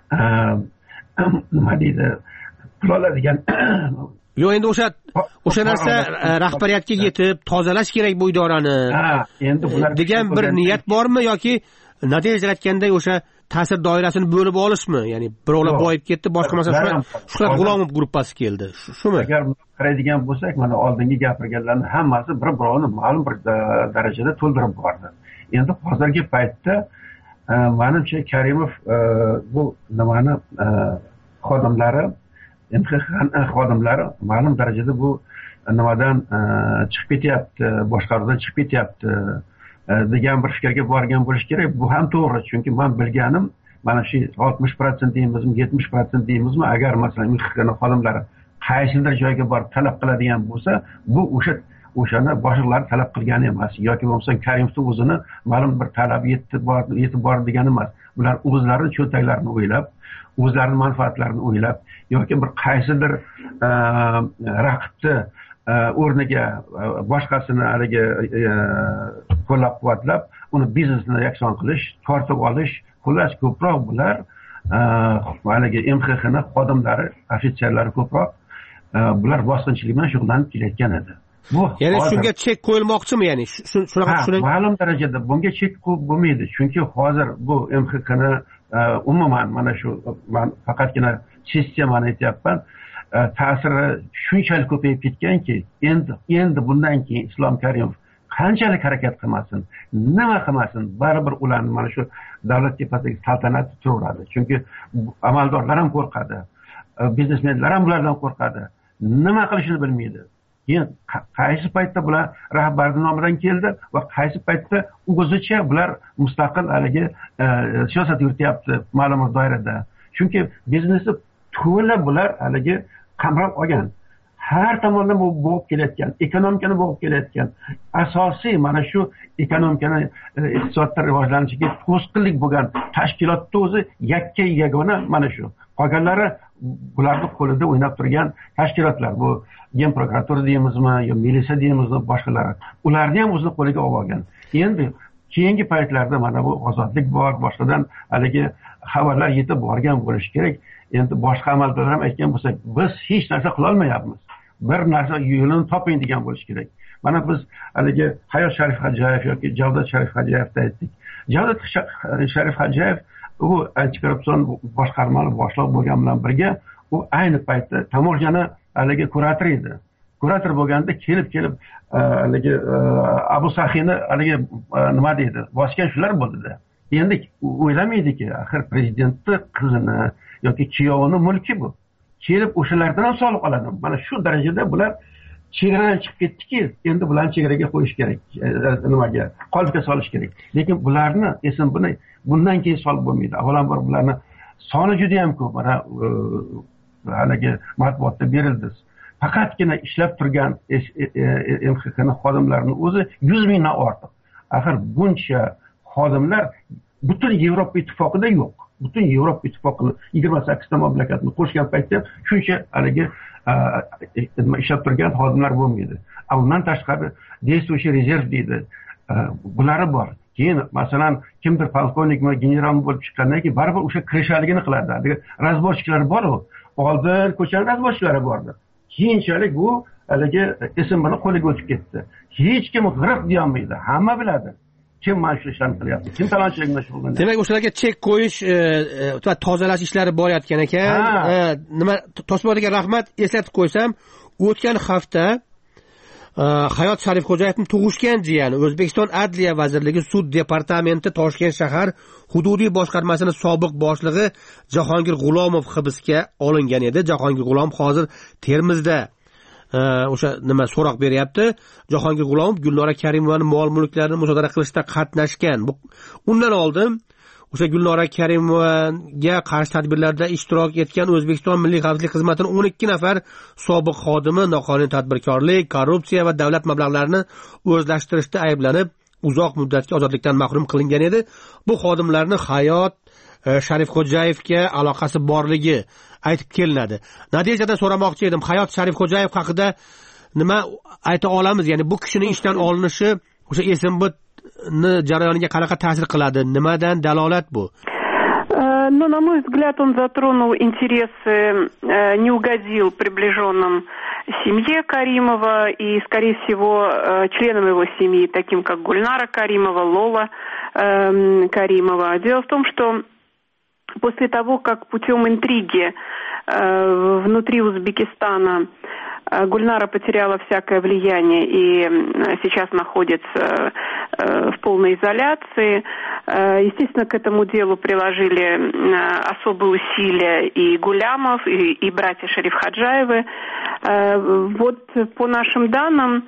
nima deydi, pul oladigan. Yo'q, endi o'sha narsa rahbariyatga yetib, tozalash kerak bu idorani. Endi bular degan bir niyat bormi yoki natijalatganda o'sha ta'sir doirasini bo'lib olishmi? Ya'ni birovlar boyib ketdi, boshqa masalan Shuhrat G'ulomov gruppasi keldi. Shumi? Agar qaraydigan bo'lsak, mana oldingi gapirganlarning hammasi bir-birovini ma'lum bir darajada to'ldirib bordi. Endi hozirgi paytda menimcha Karimov bu nimani xodimlari, xodimlari ma'lum darajada bu nimadan chiqib ketyapti, boshqaruvdan chiqib ketyapti degan bir fikrga borgan bo'lish kerak. Bu ham to'g'ri, chunki men bilganim mana shu 60% deymizmi, 70% deymizmi, agar masalan MXKning xodimlari qaysidir joyga borib talab qiladigan bo'lsa, bu o'shani boshliqlar talab qilgani emas yoki bo'lmasa Karimovning o'zini ma'lum bir talabi yetib bordi degani emas. Bular o'zlarining cho'ntaklarini o'ylab, o'zlarining manfaatlarini o'ylab yoki bir qaysidir raqibni o'rniga boshqasini haligi qo'llab-quvvatlab, uni biznesini yakson qilish, tortib olish, xullas ko'proq bular haligi MXKning xodimlari, ofitserlari ko'proq bular bosqinchilik bilan shug'ullanib kelayotgan edi. Ya'ni shunga chek qo'yilmoqchimi, ya'ni shunaqa tushuning? Ma'lum darajada bunga chek qo'yib bo'lmaydi, chunki hozir bu MXKni umuman mana shu men faqatgina sistemani aytyapman, ta'siri shunchalik ko'payib ketganki, endi bundan keyin Islom Karimov qanchalik harakat qilmasin, nima qilmasin, baribir ularni mana shu davlat tepasidagi saltanati turaveradi. Chunki amaldorlar ham qo'rqadi, biznesmenlar ham bulardan qo'rqadi, nima qilishini bilmaydi. Keyin qaysi paytda bular rahbarning nomidan keldi va qaysi paytda o'zicha bular mustaqil haligi siyosat yurityapti ma'lum doirada. Chunki biznesni to'la bular haligi qamrab olgan. Har tomondan bu bo'g'ib kelayotgan, ekonomikani bo'g'ib kelayotgan. Asosiy mana shu ekonomikani iqtisodda rivojlanishiga to'sqinlik bo'lgan tashkilotning o'zi yakka yagona mana shu. Qolganlari bularni qo'lida o'ynab turgan tashkilotlar, bu gen prokuratura deymizmi yo militsiya deymizmi, boshqalari, ularni ham o'zini qo'liga olib olgan. Endi keyingi paytlarda mana bu ozodlik bor, boshqadan haligi xabarlar yetib borgan bo'lishi kerak. Endi boshqa amaldorlar ham aytgan bo'lsak, biz hech narsa qila olmayapmiz, bir narsa yo'lini toping degan bo'lishi kerak. Mana biz haligi Hayot Sharif Hojayev yoki Javdat Sharif Hojayevni aytdik. Javdat Sharif Hojayev u antikorrupsion boshqarmani boshliq bo'lgan bilan birga u ayni paytda tamoshani haligi kurator edi. Kurator bo'lganda kelib haligi Abu Sahini haligi nima deydi, bosgan shular bo'ldida. Endi o'ylamaydiki, axir prezidentning qizini yoki kuyovini mulki bu. Kelib o'shalardan ham soliq oladi. Mana shu darajada bular chegaradan chiqib ketdiki, endi bularni chegaraga qo'yish kerak, nimaga, qolipga solish kerak. Lekin bularni esim bundan keyin solib bo'lmaydi. Avvalambor bularni soni juda ham ko'p. Mana haligi matbuotda berildi. Faqatgina ishlab turgan MXKning xodimlarining o'zi 100 mingdan ortiq. Axir buncha xodimlar butun Yevropa ittifoqida yo'q. Butun Yevropa ittifoqini 28 ta mamlakatni qo'shgan paytda shuncha haligi ishlab turgan xodimlar bo'lmaydi. Undan tashqari действующий rezerv deydi. Bulari bor. Keyin masalan kimdir polkovnikmi, generalmi bo'lib chiqqandan keyin baribir o'sha kirishaligini qiladi. Haligi razborchilar bor-ku. Oldin ko'chaning razborchilari bordi. Keyinchalik bu haligi SMBning qo'liga o'tib ketdi. Hech kim g'irq deya olmaydi. Hamma biladi. Kim mana shu ishlarni qilyapti? Kim talonchilikni shug'ullanadi? Demak, o'shalarga chek qo'yish va tozalash ishlari bo'layotgan ekan. Nima Toshpo'taga rahmat, eslatib qo'ysam, o'tgan hafta Hayot Sharifxo'jayevning tug'ishgan jiyani O'zbekiston Adliya vazirligi sud departamenti Toshkent shahar hududiy boshqarmasining sobiq boshlig'i Jahongir G'ulomov hibsga olingan edi. Jahongir G'ulomov hozir Termizda o'sha nima so'roq beryapti. Jahongir G'ulomov Gulnora Karimovaning mol-mulklarini musodara qilishda qatnashgan. Undan oldin o'sha Gulnora Karimovaga qarshi tadbirlarda ishtirok etgan O'zbekiston Milliy xavfsizlik xizmatining 12 nafar sobiq xodimi noqonuniy tadbirkorlik, korrupsiya va davlat mablag'larini o'zlashtirishda ayblanib, uzoq muddatga ozodlikdan mahrum qilingan edi. Bu xodimlarning Hayot Sharifxo'jayevga aloqasi borligi aytib kelinadi. Natijadan so'ramoqchi edim, Hayot Sharifxo'jayev haqida nima ayta olamiz? Ya'ni bu kishining ishdan olinishi o'sha SMB jarayoniga qanaqa ta'sir qiladi? Nimadan dalolat bu? Ну, на мой взгляд, он затронул интересы, не угодил приближенным семье Каримова и, скорее всего, членам его семьи, таким как Гульнара Каримова, Лола Каримова. Дело в том, что после того, как путем интриги внутри Узбекистана Гульнара потеряла всякое влияние и сейчас находится в полной изоляции. Естественно, к этому делу приложили особые усилия и Гулямов, и братья Шарифходжаевы. Вот по нашим данным,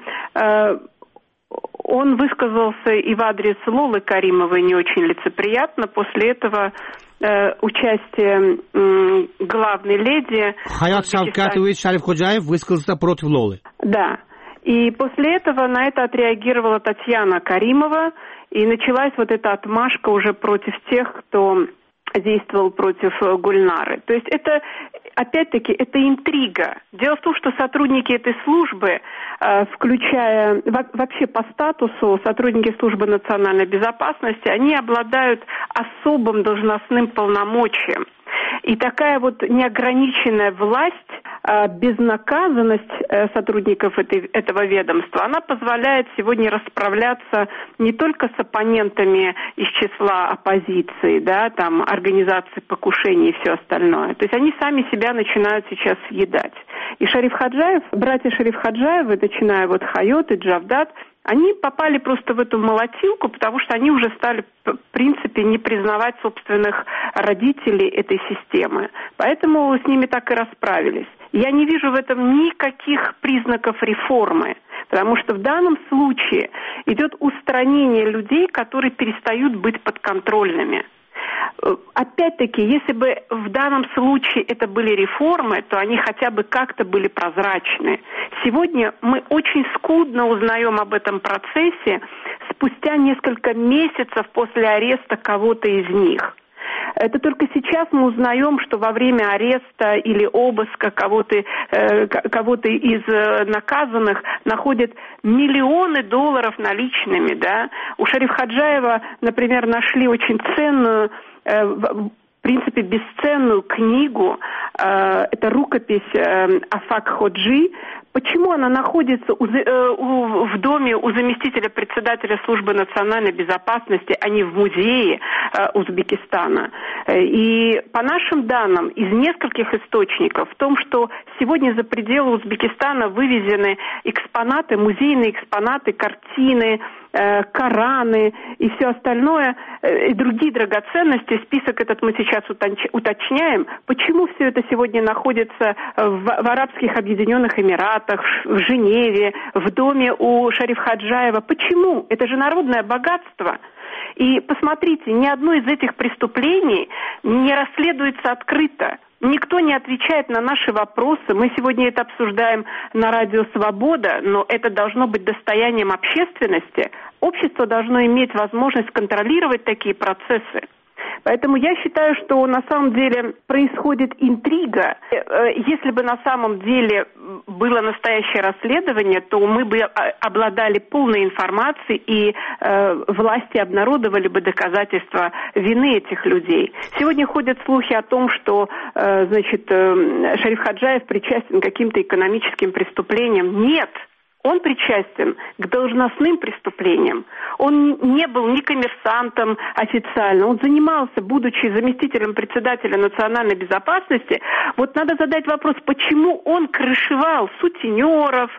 он высказался и в адрес Лолы Каримовой не очень лицеприятно. После этого участие главной леди Hayot Shavkatovich Sharifxo'jayev высказался против Лолы. Да. И после этого на это отреагировала Татьяна Каримова, и началась вот эта отмашка уже против тех, кто действовал против Гульнары. То есть это, опять-таки, это интрига. Дело в том, что сотрудники этой службы, включая вообще по статусу сотрудники службы национальной безопасности, они обладают особым должностным полномочием. И такая вот неограниченная власть, безнаказанность сотрудников этого ведомства, она позволяет сегодня расправляться не только с оппонентами из числа оппозиции, да, там, организации покушений и все остальное. То есть они сами себя начинают сейчас съедать. И Шарифходжаев, братья Шарифходжаевы, начиная вот Хайот и Джавдат, они попали просто в эту молотилку, потому что они уже стали, в принципе, не признавать собственных родителей этой системы. Поэтому с ними так и расправились. Я не вижу в этом никаких признаков реформы, потому что в данном случае идет устранение людей, которые перестают быть подконтрольными. Опять-таки, если бы в данном случае это были реформы, то они хотя бы как-то были прозрачны. Сегодня мы очень скудно узнаем об этом процессе спустя несколько месяцев после ареста кого-то из них. Это только сейчас мы узнаем, что во время ареста или обыска кого-то из наказанных находят миллионы долларов наличными, да. У Шариф-Ходжаева, например, нашли очень ценную, в принципе, бесценную книгу. Это рукопись Афак Ходжи. Почему она находится в доме у заместителя председателя службы национальной безопасности, а не в музее Узбекистана? И по нашим данным, из нескольких источников, в том, что сегодня за пределы Узбекистана вывезены экспонаты, музейные экспонаты, картины, Кораны и все остальное, и другие драгоценности, список этот мы сейчас уточняем. Почему все это сегодня находится в Арабских Объединенных Эмиратах, в Женеве, в доме у Шариф-Ходжаева? Почему? Это же народное богатство. И посмотрите, ни одно из этих преступлений не расследуется открыто. Никто не отвечает на наши вопросы. Мы сегодня это обсуждаем на радио «Свобода», но это должно быть достоянием общественности. Общество должно иметь возможность контролировать такие процессы. Поэтому я считаю, что на самом деле происходит интрига. Если бы на самом деле было настоящее расследование, то мы бы обладали полной информацией, и власти обнародовали бы доказательства вины этих людей. Сегодня ходят слухи о том, что Шариф-Ходжаев причастен к каким-то экономическим преступлениям. Нет! Он причастен к должностным преступлениям. Он не был ни коммерсантом официально. Он занимался, будучи заместителем председателя национальной безопасности. Вот надо задать вопрос, почему он крышевал сутенеров,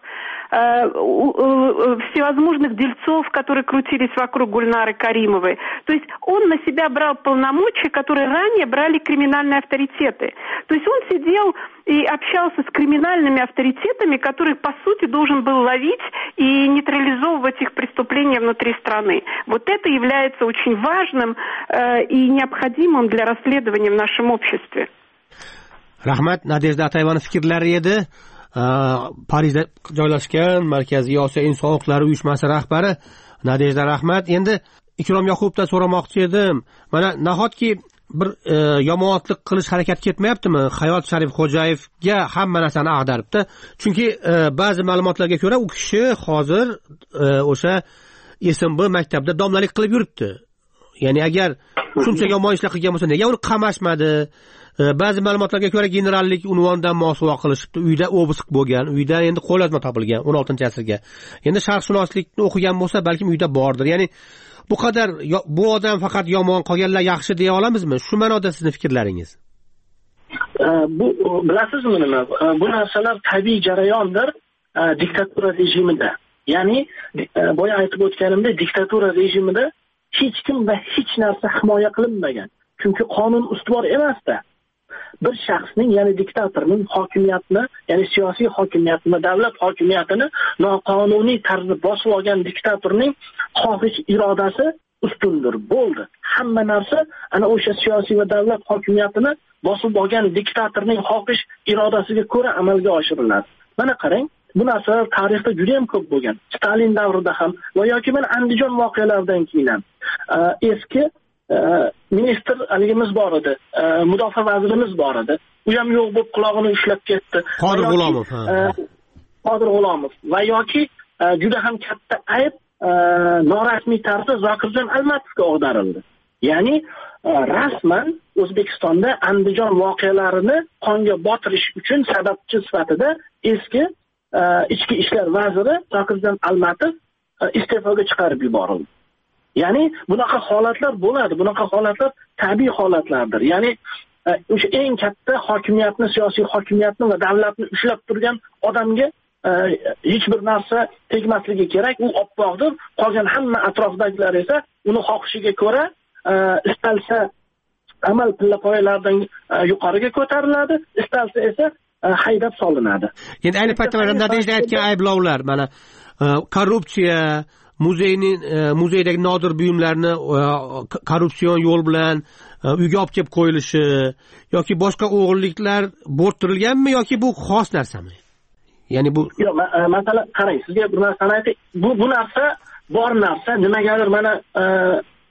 всевозможных дельцов, которые крутились вокруг Гульнары Каримовой. То есть он на себя брал полномочия, которые ранее брали криминальные авторитеты. То есть он сидел и общался с криминальными авторитетами, которых, по сути, должен был ловить и нейтрализовывать их преступления внутри страны. Вот это является очень важным и необходимым для расследования в нашем обществе. Rahmat, Nadejda Atayevani fikrlari edi. Parijda joylashgan Markaziy Osiyo Inson huquqlari uyushmasi rahbari Nadejda, rahmat. Endi Ikrom Yoqubovdan so'ramoqchi edim. Mana nahotki bir yomonlik qilish harakati ketmayaptimi? Hayot Sharif-Xo'jayevga hamma narsani ag'daribdi. Chunki ba'zi ma'lumotlarga ko'ra u kishi hozir o'sha SMB maktabda domlalik qilib yuribdi. Ya'ni agar shuncha yomon ishlar qilgan bo'lsa, nega uni qamashmadi? Ba'zi ma'lumotlarga ko'ra generallik unvonidan mosuvo qilishibdi. Uyda obisq bo'lgan, uyda endi qo'lyozma topilgan 16-asrga. Endi sharqshunoslikni o'qigan bo'lsa, balkim uyda bordir. Ya'ni bu qadar bu odam faqat yomon, qolganlar yaxshi deya olamizmi? Shu ma'noda sizning fikrlaringiz? Bu bilasizmi nima? Bu narsalar tabiiy jarayondir diktatura rejimida. Ya'ni boya aytib o'tganimdek, diktatura rejimida hech kim va hech narsa himoya qilinmagan. Chunki qonun ustuvor emas-da. Bir shaxsning, ya'ni diktatorning hokimiyatni, ya'ni siyosiy hokimiyatni, davlat hokimiyatini noqonuniy tarzda bosib olgan diktatorning xohish irodasi ustundir. Bo'ldi. Hamma narsa ana o'sha siyosiy va davlat hokimiyatini bosib olgan diktatorning xohish irodasiga ko'ra amalga oshiriladi. Mana qarang, bu narsalar tarixda juda ham ko'p bo'lgan. Stalin davrida ham va yoki mana Andijon voqealaridan keyin ham eski ministr aligimiz bor edi, mudofaa vazirimiz bor edi. U ham yo'q bo'lib qulog'ini ushlab ketdi. Qodir G'ulomov va yoki juda ham katta ayb norasmiy tarzda Zokirjon Almatovga ag'darildi. Ya'ni rasman O'zbekistonda Andijon voqealarini qonga botirish uchun sababchi sifatida eski ichki ishlar vaziri Zokirjon Almatov iste'foga chiqarib yuborildi. Ya'ni bunaqa holatlar bo'ladi. Bunaqa holatlar tabiiy holatlardir. Ya'ni o'sha eng katta hokimiyatni, siyosiy hokimiyatni va davlatni ushlab turgan odamga hech bir narsa tegmasligi kerak. U oppoqdir. Qolgan hamma atrofdagilar esa uni xohishiga ko'ra istalsa amal pillapoyalaridan yuqoriga ko'tariladi, istalsa esa haydab solinadi. Endi ayni paytda Nadejda aytgan ayblovlar, mana korrupsiya, muzeydagi nodir buyumlarni korrupsion yo'l bilan uyga olib kelib qo'yilishi yoki boshqa o'g'irliklar bo'rttirilganmi yoki bu xos narsami? Ya'ni bu yo'q, masalan qarang, sizga bir narsani aytay. Bu narsa bor narsa, nimagadir mana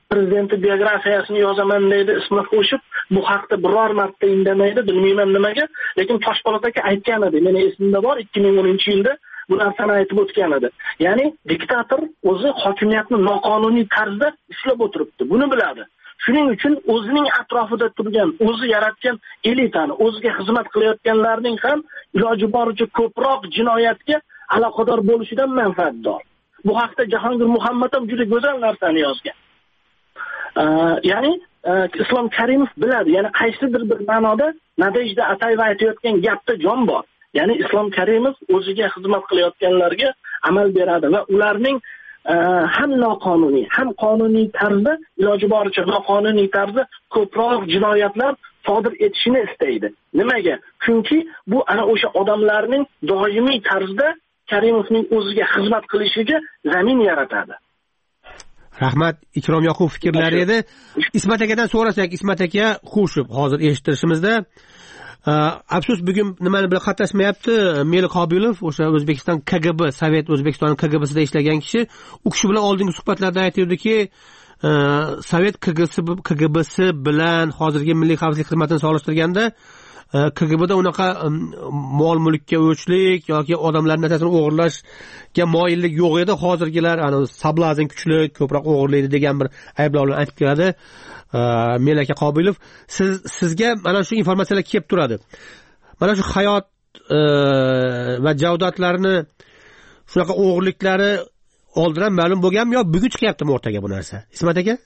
prezidenti biografiyasini yozaman deydi, ismini qo'shib, bu haqda biror marta indamaydi, bilmayman nimaga, lekin Toshpo'lat aka aytgan edi, meni esimda bor, 2010-yilda bu narsani aytib o'tgan edi. Ya'ni diktator o'zi hokimiyatni noqonuniy tarzda ushlab o'tiribdi, buni biladi. Shuning uchun o'zining atrofida turgan, o'zi yaratgan elitani, o'ziga xizmat qilayotganlarning ham iloji boricha ko'proq jinoyatga aloqador bo'lishidan manfaatdor. Bu haqda Jahongir Muhammad ham juda go'zal narsani yozgan. Ya'ni Islom Karimov biladi, ya'ni qaysidir bir ma'noda Nadejda Atayeva aytayotgan gapda jon bor. Ya'ni Islom Karimov o'ziga xizmat qilayotganlarga amal beradi va ularning ham noqonuniy, ham qonuniy tarzda, iloji boricha noqonuniy tarzda ko'proq jinoyatlar sodir etishini istaydi. Nimaga? Chunki bu ana o'sha odamlarning doimiy tarzda Karimovning o'ziga xizmat qilishiga zamin yaratadi. Rahmat, Ikrom Yoqub fikrlari edi. Ismat akadan so'rasak, Ismat aka xushib hozir eshittirishimizda afsus bugun nimani bilan qatnashmayapti. Meli Qobilov, o'sha O'zbekiston KGB, Sovet O'zbekiston KGBsida ishlagan kishi, u kishi bilan oldingi suhbatlarda aytardiki, Sovet KGBsi bilan hozirgi Milliy xavfsizlik xizmatini solishtirganda KGBda unaqa mol mulkka o'chlik yoki odamlarning narsasini o'g'irlashga moyillik yo'q edi. Hozirgilar sablazn kuchli, ko'proq o'g'irlaydi degan bir ayblovlar aytib keladi. Melaka Qobilov, sizga mana shu informatsiyalar kelib turadi. Mana shu hayot va javdatlarni shunaqa o'g'irliklari oldindan ma'lum bo'lganmi yo bugun chiqyaptimi o'rtaga bu narsa? Ismat aka?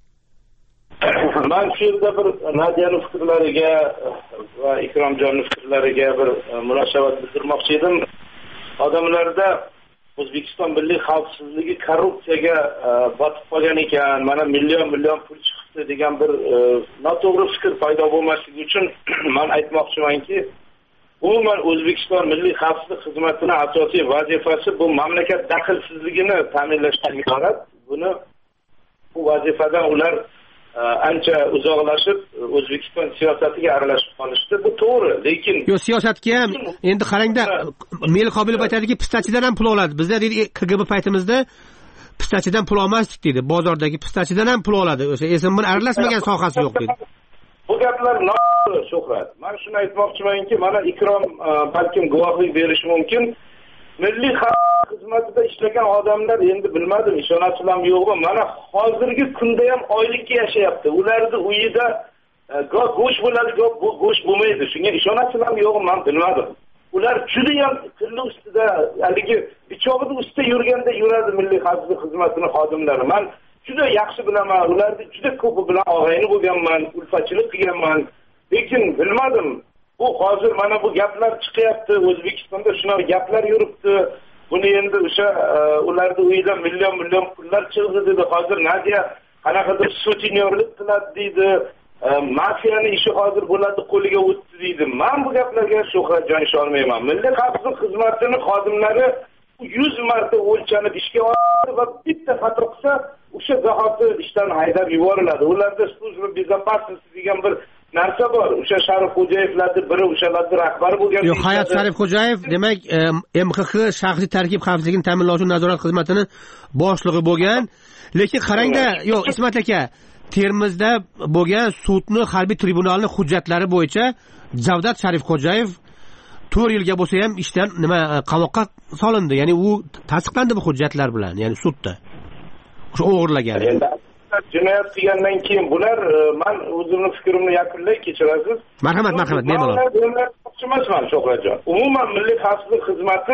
Men shu yerda bir Nadiyaning fikrlariga va Ikromjonning fikrlariga bir munosabat bildirmoqchi edim. Odamlarda O'zbekiston milliy xavfsizligi korrupsiyaga botib qolgan ekan, mana million pul chiqibdi degan bir noto'g'ri fikr paydo bo'lmasligi uchun men aytmoqchimanki, umuman O'zbekiston milliy xavfsizlik xizmatining asosiy vazifasi bu mamlakat daxlsizligini ta'minlashdan iborat. Bu vazifadan ular ancha uzoqlashib O'zbekiston siyosatiga aralashib qolishdi. Bu to'g'ri, lekin siyosatga ham endi qarangda, Meli Qobilov aytadiki, pistachidan ham pul oladi. Bizda deydi KGB paytimizda pistachidan pul olmasdik deydi. Bozordagi pistachidan ham pul oladi. O'sha esimni aralashmagan sohasi yo'q deydi. Bu gaplar noto'g'ri, Shuhrat. Men shuni aytmoqchimanki, mana Ikrom balkim guvohlik berishi mumkin. Milliy xavfsizlik xizmatida ishlagan odamlar endi bilmadim, ishonasizlarmi yo'qmi, mana hozirgi kunda ham oylikka yashayapti. Ularning uyida go'sht bo'ladi, go'sht bo'lmaydi. Shunga ishonasizlarmi yo'qmi, men bilmadim. Ular juda ham tilla ustida, haligi bichog'ida ustida yurganda yuradi milliy xavfsizlik xizmatining xodimlari. Men juda yaxshi bilaman, ularni juda ko'pi bilan og'ayni bo'lganman, ulfatchilik qilganman. Lekin bilmadim. Bu hozir mana bu gaplar chiqyapti, O'zbekistonda shunaqa gaplar yuribdi. Buni endi o'sha ularning uyidan million pullar chiqdi dedi. Hozir Nadiya qanaqadir sutenyorlik qiladi deydi. Mafiyani ishi hozir bo'ladi, qo'liga o'tdi deydi. Men bu gaplarga Shuhratjon ishonmayman. Milliy xavfsizlik xizmatining xodimlari 100 marta o'lchanib ishga oladi va bitta xato qilsa, o'sha zahoti ishdan haydab yuboriladi. Ularda slujba bezopasnosti degan bir narsa bor. O'sha Sharif Xo'jayevlarning biri, o'shalarning rahbari bo'lgan. Yo'q, Hayot Sharif Xo'jayev, demak, MXX shaxsiy tarkib xavfsizligini ta'minlovchi nazorat xizmatining boshlig'i bo'lgan. Lekin qarangda, yo'q, Ismat aka, Termizda bo'lgan sudning harbiy tribunalining hujjatlari bo'yicha Javdat Sharif Xo'jayev 4 yilga bo'lsa ham ishdan qamoqqa solindi. Ya'ni u tasdiqlandi bu hujjatlar bilan, ya'ni sudda. O'sha o'g'irlagan. Jinoyat qilgandan keyin bular, men o'zimning fikrimni yakunlay, kechirasiz. Marhamat, bemalol. Emasman Shuhratjon. Umuman milliy xavfsizlik xizmati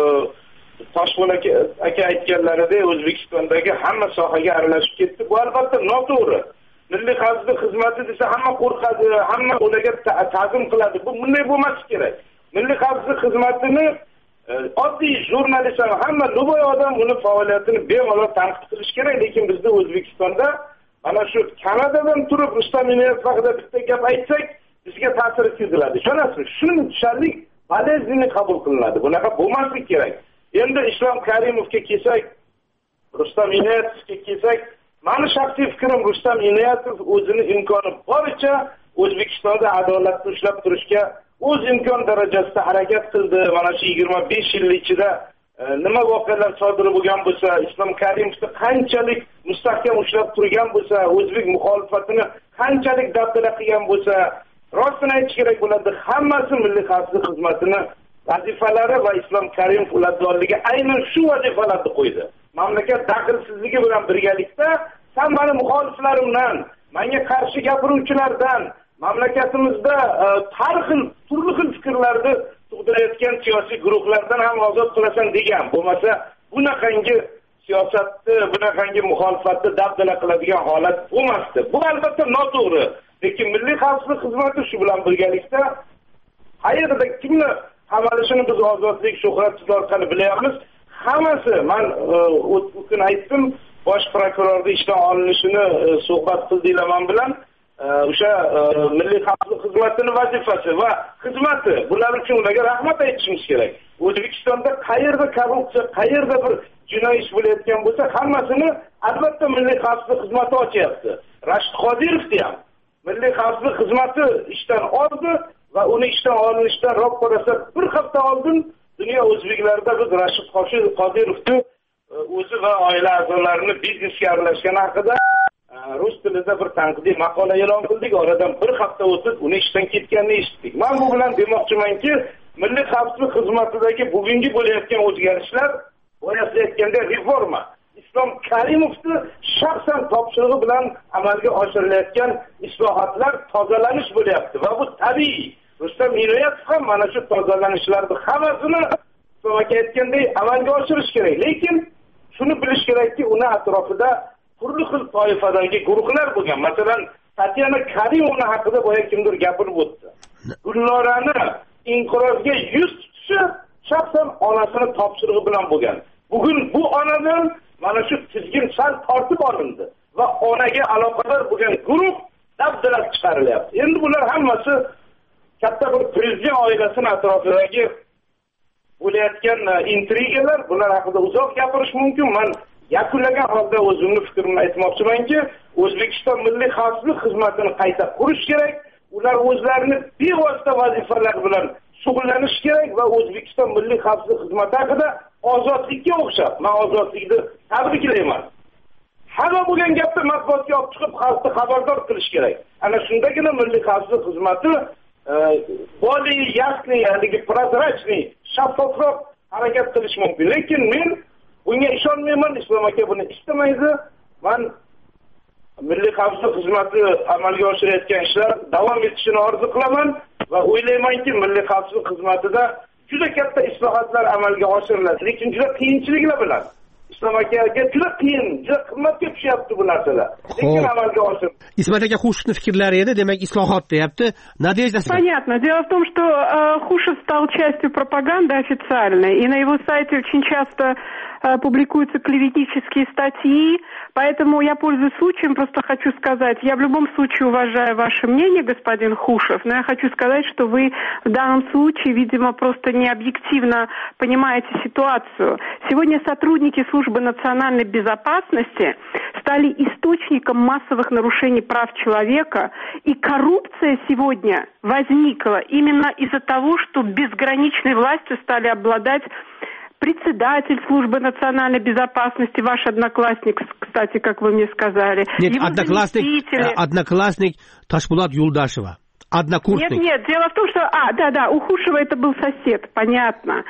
Toshpo'lat aka aytganlaridek O'zbekistondagi hamma sohaga aralashib ketdi. Bu albatta noto'g'ri. Milliy xavfsizlik xizmati desa hamma qo'rqadi, hamma ularga ta'zim qiladi. Bu bunday bo'lmasi kerak. Milliy xavfsizlik xizmatini oddiy jurnalistlar, hamma любой odam uni faoliyatini bemalol tanqid qilish kerak, lekin bizda O'zbekistonda mana shu Kanadadan turib Rustam Inoyatov haqida bitta gap aytsak, bizga ta'sir etkaziladi. Ishonasizmi? Shunchalik bolezniy qabul qilinadi. Bunaqa bo'lmasligi kerak. Endi Islom Karimovga kelsak, Rustam Inoyatovga kelsak, meni shaxsiy fikrim, Rustam Inoyatov o'zini imkoni boricha O'zbekistonda adolatni ushlab turishga o'z imkon darajasida harakat qildi. Mana shu 25 yil ichida nima voqealar sodir bo'lgan bo'lsa, Islom Karimovni qanchalik mustahkam ushlab turgan bo'lsa, o'zbek muxolifatini qanchalik dabdala qilgan bo'lsa, rostini aytish kerak bo'ladi, hammasi Milliy xavfsizlik xizmatini vazifalari va Islom Karimov ulardorligi aynan shu vazifalarni qo'ydi. Mamlakat daxlsizligi bilan birgalikda ham meni muxoliflarimdan, menga qarshi gapiruvchilardan, mamlakatimizda turli xil fikrlarni tug'dirayotgan siyosiy guruhlardan ham ozod qilasan degan. Bo'lmasa bunaqangi siyosatni, bunaqangi muxolifatni dabdala qiladigan holat bo'lmasdi. Bu albatta noto'g'ri. Lekin Milliy xavfsizlik xizmati shu bilan birgalikda qayerda kimni qamalishini biz ozodlik, shuhrat orqali bilayapmiz. Hammasi, men o'tgan aytdim, bosh prokurorning ishdan olinishini suhbat qildinglar men bilan. O'sha Milliy xavfsizlik xizmatining vazifasi va xizmati, bular uchun ularga rahmat aytishimiz kerak. O'zbekistonda qayerda korrupsiya, qayerda bir jinoiy ish bo'layotgan bo'lsa, hammasini albatta Milliy xavfsizlik xizmati ochyapti. Rashid Qodirovni ham Milliy xavfsizlik xizmati ishdan oldi va uni ishdan olinishidan ro'parasa bir hafta oldin dunyo o'zbeklarida biz Rashid Qodirovni o'zi va oila a'zolarini biznesga aralashgani haqida rus tilida bir tanqidiy maqola e'lon qildik. Oradan bir hafta o'tib uni ishdan ketganini eshitdik. Men bu bilan demoqchimanki, Milliy xavfsizlik xizmatidagi bugungi bo'layotgan o'zgarishlar, boyagi aytganda reforma, Islom Karimovni shaxsan topshirig'i bilan amalga oshirilayotgan islohotlar, tozalanish bo'lyapti va bu tabiiy. Rustam Inoyatov ham mana shu tozalanishlarni hammasini So'mak aytganday amalga oshirish kerak. Lekin shuni bilish kerakki, uni atrofida turli xil toifadagi guruhlar bo'lgan. Masalan, Tatyana Karimovna haqida boya kimdir gapirib o'tdi. Gulnorani inqirozga yuz tutishi shaxsan onasini topshirig'i bilan bo'lgan. Bugun bu onadan mana shu tizgin sal tortib olindi va onaga aloqador bo'lgan guruh dabdalab chiqarilyapti. Endi bular hammasi katta bir prezident oilasining atrofidagi bo'layotgan intrigalar, bular haqida uzoq gapirish mumkin. Men yakunlagan holda o'zimning fikrimni aytmoqchimanki, O'zbekiston Milliy xavfsizlik xizmatini qayta qurish kerak. Ular o'zlarini bevosita vazifalar bilan shug'ullanish kerak va O'zbekiston Milliy xavfsizlik xizmati haqida ozodlikka o'xshab, men ozodlikni tabriklayman. Hamma bo'lgan gapni matbuotga olib chiqib xalqni xabardor qilish kerak. Ana shundagina Milliy xavfsizlik xizmati boley yasni, ya'ni prozrachniy, shaffofroq harakat qilish mumkin. Lekin men bunga ishonmayman, Islom aka buni istamaydi. Men Milliy xavfsizlik xizmati amalga oshirayotgan ishlar davom etishini orzu qilaman va o'ylaymanki, Milliy xavfsizlik xizmatida juda katta islohotlar amalga oshiriladi. Lekin juda qiyinchiliklar bilan. Islom akaga juda qiyin, juda qimmatga tushyapti bu narsalar. Lekin amalga oshir. Ismat aka Xushevning fikrlari edi, demak islohot deyapti. Надежда. Понятно. Дело в том, что Хушев стал частью пропаганды официальной, и на его сайте очень часто публикуются клеветнические статьи, поэтому я, пользуясь случаем, просто хочу сказать, я в любом случае уважаю ваше мнение, господин Хушев, но я хочу сказать, что вы в данном случае, видимо, просто не объективно понимаете ситуацию. Сегодня сотрудники Службы национальной безопасности стали источником массовых нарушений прав человека, и коррупция сегодня возникла именно из-за того, что безграничной властью стали обладать председатель Службы национальной безопасности, ваш одноклассник, кстати, как вы мне сказали. Нет, одноклассник Ташпулат Юлдашева. Однокурсник. Нет, дело в том, что... Да, у Хушева это был сосед, понятно.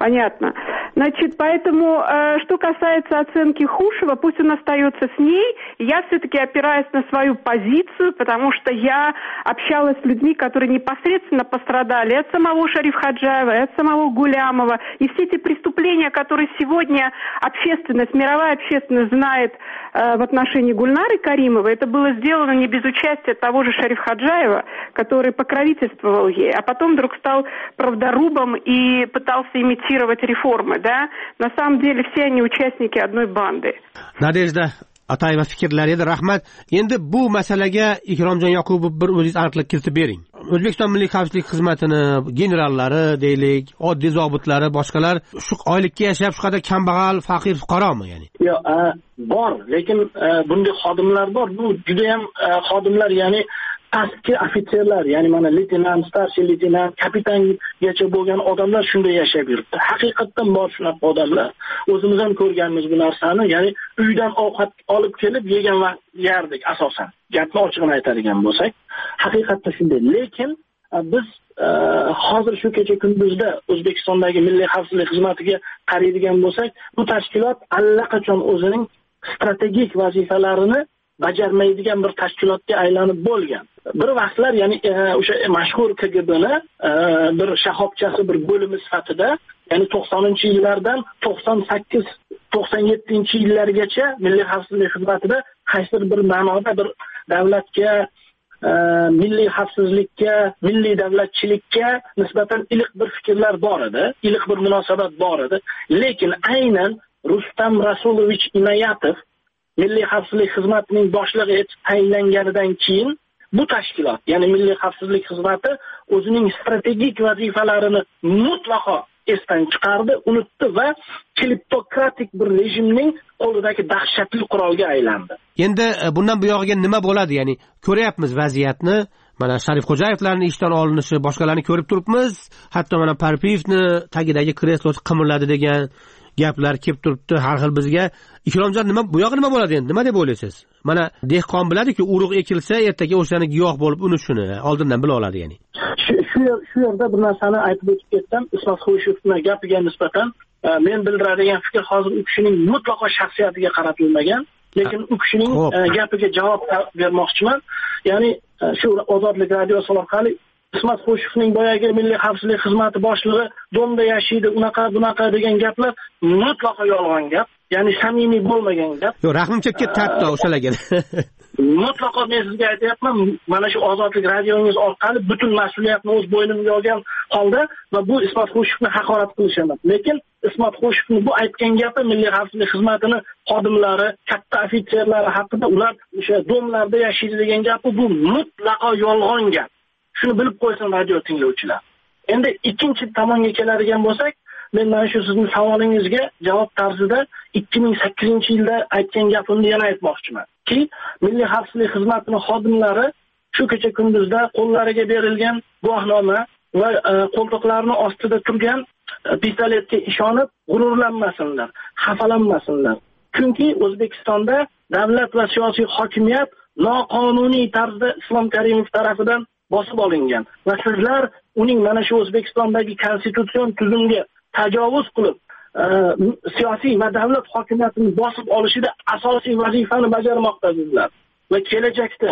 Значит, поэтому, что касается оценки Хушева, пусть он остается с ней, я все-таки опираюсь на свою позицию, потому что я общалась с людьми, которые непосредственно пострадали от самого Шариф-Ходжаева, и от самого Гулямова, и все эти преступления, которые сегодня общественность, мировая общественность знает в отношении Гульнары Каримовой, это было сделано не без участия того же Шариф-Ходжаева, который покровительствовал ей, а потом вдруг стал правдорубом и пытался имитировать реформы, да? На самом деле все они участники одной банды. Надежда Atayeva fikrlari edi. Rahmat. Endi bu masalaga Ikromjon Yoqubov bir o'zingiz aniqlik kiritib bering. O'zbekiston Milliy xavfsizlik xizmatining generallari, deylik, oddiy zobitlari, boshqalar shu oylikka yashab, shu qadar kambag'al, faqir, fuqaromi, ya'ni? Yo'q, bor, lekin bunday xodimlar bor. Bu juda ham xodimlar, ya'ni pastki ofitserlar, ya'ni mana leytenant, starshий leytenant, kapitangacha bo'lgan odamlar shunday yashab yuribdi. Haqiqatdan bor shunaqa odamlar. O'zimiz ham ko'rganmiz bu narsani. Ya'ni uydan ovqat olib kelib yegan vaqt yerdik asosan. Gapni ochig'ini aytadigan bo'lsak, haqiqatda shunday. Lekin biz hozir shu kecha kunduzda O'zbekistondagi Milliy xavfsizlik xizmatiga qaraydigan bo'lsak, bu tashkilot allaqachon o'zining strategik vazifalarini bajarmaydigan bir tashkilotga aylanib bo'lgan. Bir vaqtlar, ya'ni o'sha mashhur KGBni bir shahobchasi, bir bo'limi sifatida, ya'ni 90-yillardan 98-97-yillargacha Milliy xavfsizlik xizmatida qaysidir bir ma'noda bir davlatga, milliy xavfsizlikka, milliy davlatchilikka nisbatan iliq bir fikrlar bor edi, iliq bir munosabat bor edi. Lekin aynan Rustam Rasulovich Inoyatov Milliy xavfsizlik xizmatining boshlig'i etib tayinlanganidan keyin bu tashkilot, ya'ni Milliy xavfsizlik xizmati o'zining strategik vazifalarini mutlaqo esdan chiqardi, unutdi va kleptokratik bir rejimning qo'lidagi dahshatli qurolga aylandi. Endi bundan buyog'iga nima bo'ladi? Ya'ni ko'ryapmiz vaziyatni. Mana Sharif Xo'jayevlarning ishdan olinishi, boshqalarni ko'rib turibmiz. Hatto mana Parpiyevni tagidagi kreslosi qimirladi degan gaplar kelib turibdi. Har xil bizga Ikromjon buyog'i nima bo'ladi endi? Nima deb o'ylaysiz? Mana dehqon biladiki, urug' ekilsa, ertaga o'shani giyoh bo'lib unishini oldindan bila oladi, ya'ni. Shu yerda bir narsani aytib o'tib ketdim. Ismat Xo'shevning gapiga nisbatan men bildiradigan fikr hozir u kishining mutlaqo shaxsiyatiga qaratilmagan, lekin u kishining gapiga javob bermoqchiman. Ya'ni shu Ozodlik radiosi orqali Ismat Xo'shevning boyagi Milliy xavfsizlik xizmati boshlig'i domda yashaydi, bunaqa degan gaplar mutlaqo yolg'on gap. Ya'ni samimiy bo'lmagan gap. Yo'q, rahmim kelib ketdi hatto o'shalarga. Mutlaqo men sizga aytyapman, mana shu Ozodlik radiongiz orqali butun mas'uliyatni o'z bo'ynimga olgan holda va bu Ismat Xo'shevni haqorat qilish emas. Lekin Ismat Xo'shevning bu aytgan gapi Milliy xavfsizlik xizmatining xodimlari, katta ofitserlari haqida, ular o'sha domlarda yashaydi degan gapi bu mutlaqo yolg'on gap. Shuni bilib qo'ysin radio tinglovchilar. Endi ikkinchi tomonga keladigan bo'lsak, men mana shu sizning savolingizga javob tarzida 2008-yilda aytgan gapimni yana aytmoqchiman. Ki Milliy xavfsizlik xizmatining xodimlari shu kecha kunduzda qo'llariga berilgan guvohnoma va qo'ltiqlarning ostida turgan pistoletga ishonib g'ururlanmasinlar, xafalanmasinlar. Chunki O'zbekistonda davlat va siyosiy hokimiyat noqonuniy tarzda Islom Karimov tomonidan bosib olingan va sizlar uning mana shu O'zbekistondagi konstitutsion tuzumga tajovuz qilib siyosiy va davlat hokimiyatini bosib olishida asosiy vazifani bajarmoqdasizlar va kelajakda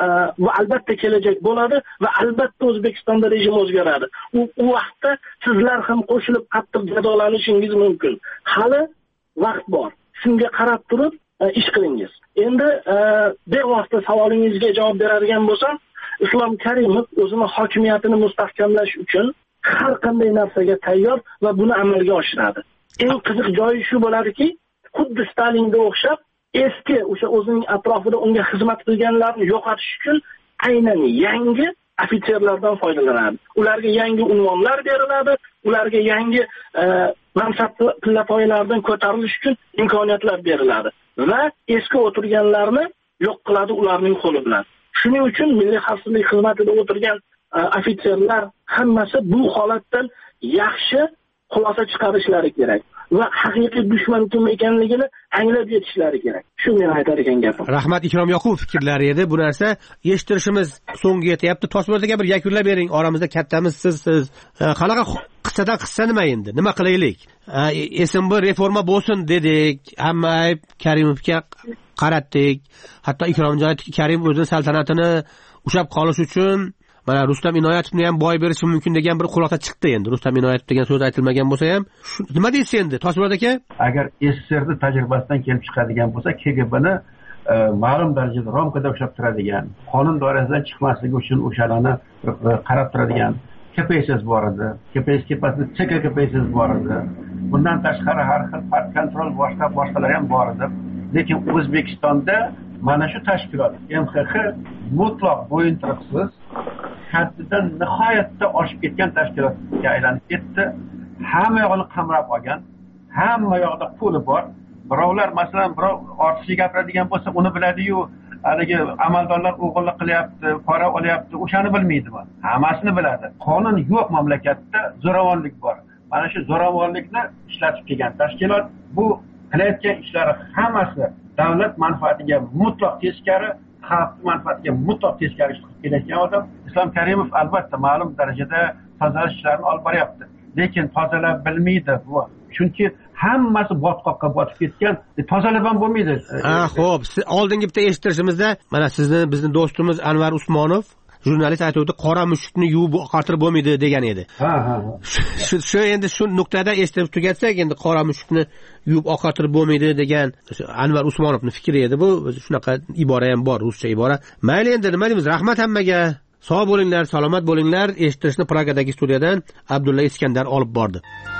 va albatta kelajak bo'ladi va albatta O'zbekistonda rejim o'zgaradi. U vaqtda sizlar ham qo'shilib qattiq jazolanishingiz mumkin. Hali vaqt bor. Shunga qarab turib ish qilingiz. Endi bevosita savolingizga javob beradigan bo'lsam, Islom Karimov o'zini hokimiyatini mustahkamlash uchun har qanday narsaga tayyor va buni amalga oshiradi. Eng qiziq joyi shu bo'ladiki, xuddi Stalinga o'xshab eski o'sha o'zining atrofida unga xizmat qilganlarni yo'qotish uchun aynan yangi ofitserlardan foydalanadi. Ularga yangi unvonlar beriladi, ularga yangi mansab pillapoylardan ko'tarilish uchun imkoniyatlar beriladi va eski o'tirganlarni yo'q qiladi ularning qo'li bilan. Shuning uchun Milliy xavfsizlik xizmatida o'tirgan ofitserlar hammasi bu holatdan yaxshi xulosa chiqarishlari kerak va haqiqiy dushman kim ekanligini anglab yetishlari kerak. Shu men aytadigan gapim. Rahmat Ikrom Yoqubov fikrlari edi. Bu narsa eshittirishimiz so'ngga yetyapti. Toshpo'rtaga bir yakunlab bering. Oramizda kattamiz siz. Qanaqa qissadan qissa nima endi? Nima qilaylik? SMB reforma bo'lsin dedik. Hamma ayb Karimovga qaratdik. Hatto Ikromjon aytdiki, Karim o'zining saltanatini ushlab qolish uchun mana Rustam Inoyatovni ham boy berishi mumkin degan bir xulosa chiqdi endi. Rustam Inoyatov degan so'z aytilmagan bo'lsa ham, nima deysiz endi Toshpo'rt aka? Agar SSRning tajribasidan kelib chiqadigan bo'lsa, KGBni ma'lum darajada romkada ushlab turadigan, qonun doirasidan chiqmasligi uchun o'shalarni qarab turadigan KPSS bor edi. KPSS kepasida CKKPSS bor edi. Bundan tashqari har xil kontrol boshqalar ham bor edi. Lekin O'zbekistonda mana shu tashkilot MXX mutlaq bo'yinturuqsiz haddidan nihoyatda oshib ketgan tashkilotga aylanib ketdi. Hamma yo'g'ini qamrab olgan, hamma yoqda puli bor. Birovlar masalan birov ortiqcha gapiradigan bo'lsa, uni biladi-yu, haligi amaldorlar o'g'irlik qilyapti, pora olyapti, o'shani bilmaydimi? Hammasini biladi. Qonun yo'q mamlakatda, zo'ravonlik bor. Mana shu zo'ravonlikni ishlatib kelgan tashkilot bu qilayotgan ishlari hammasi davlat manfaatiga mutlaq teskari, xalq manfaatiga mutlaq teskari ish qilib kelayotgan odam. Islom Karimov albatta ma'lum darajada tozalash ishlarini olib boryapti, lekin tozalab bilmaydi bu. Chunki hammasi botqoqqa botib ketgan, tozalab ham bo'lmaydi. Xo'p, oldingi bitta eshittirishimizda mana bizni do'stimiz Anvar Usmonov jurnalist aytuvdi, qora mushukni yuvib oqartirib bo'lmaydi degan edi. Shu endi shu nuqtada eshitib tugatsak, endi qora mushukni yuvib oqartirib bo'lmaydi degan Anvar Usmonovning fikri edi bu. Shunaqa ibora ham bor, ruscha ibora. Mayli, endi nima deymiz? Rahmat hammaga. Sog' bo'linglar, salomat bo'linglar. Eshittirishni Pragadagi studiyadan Abdulla Iskandar olib bordi.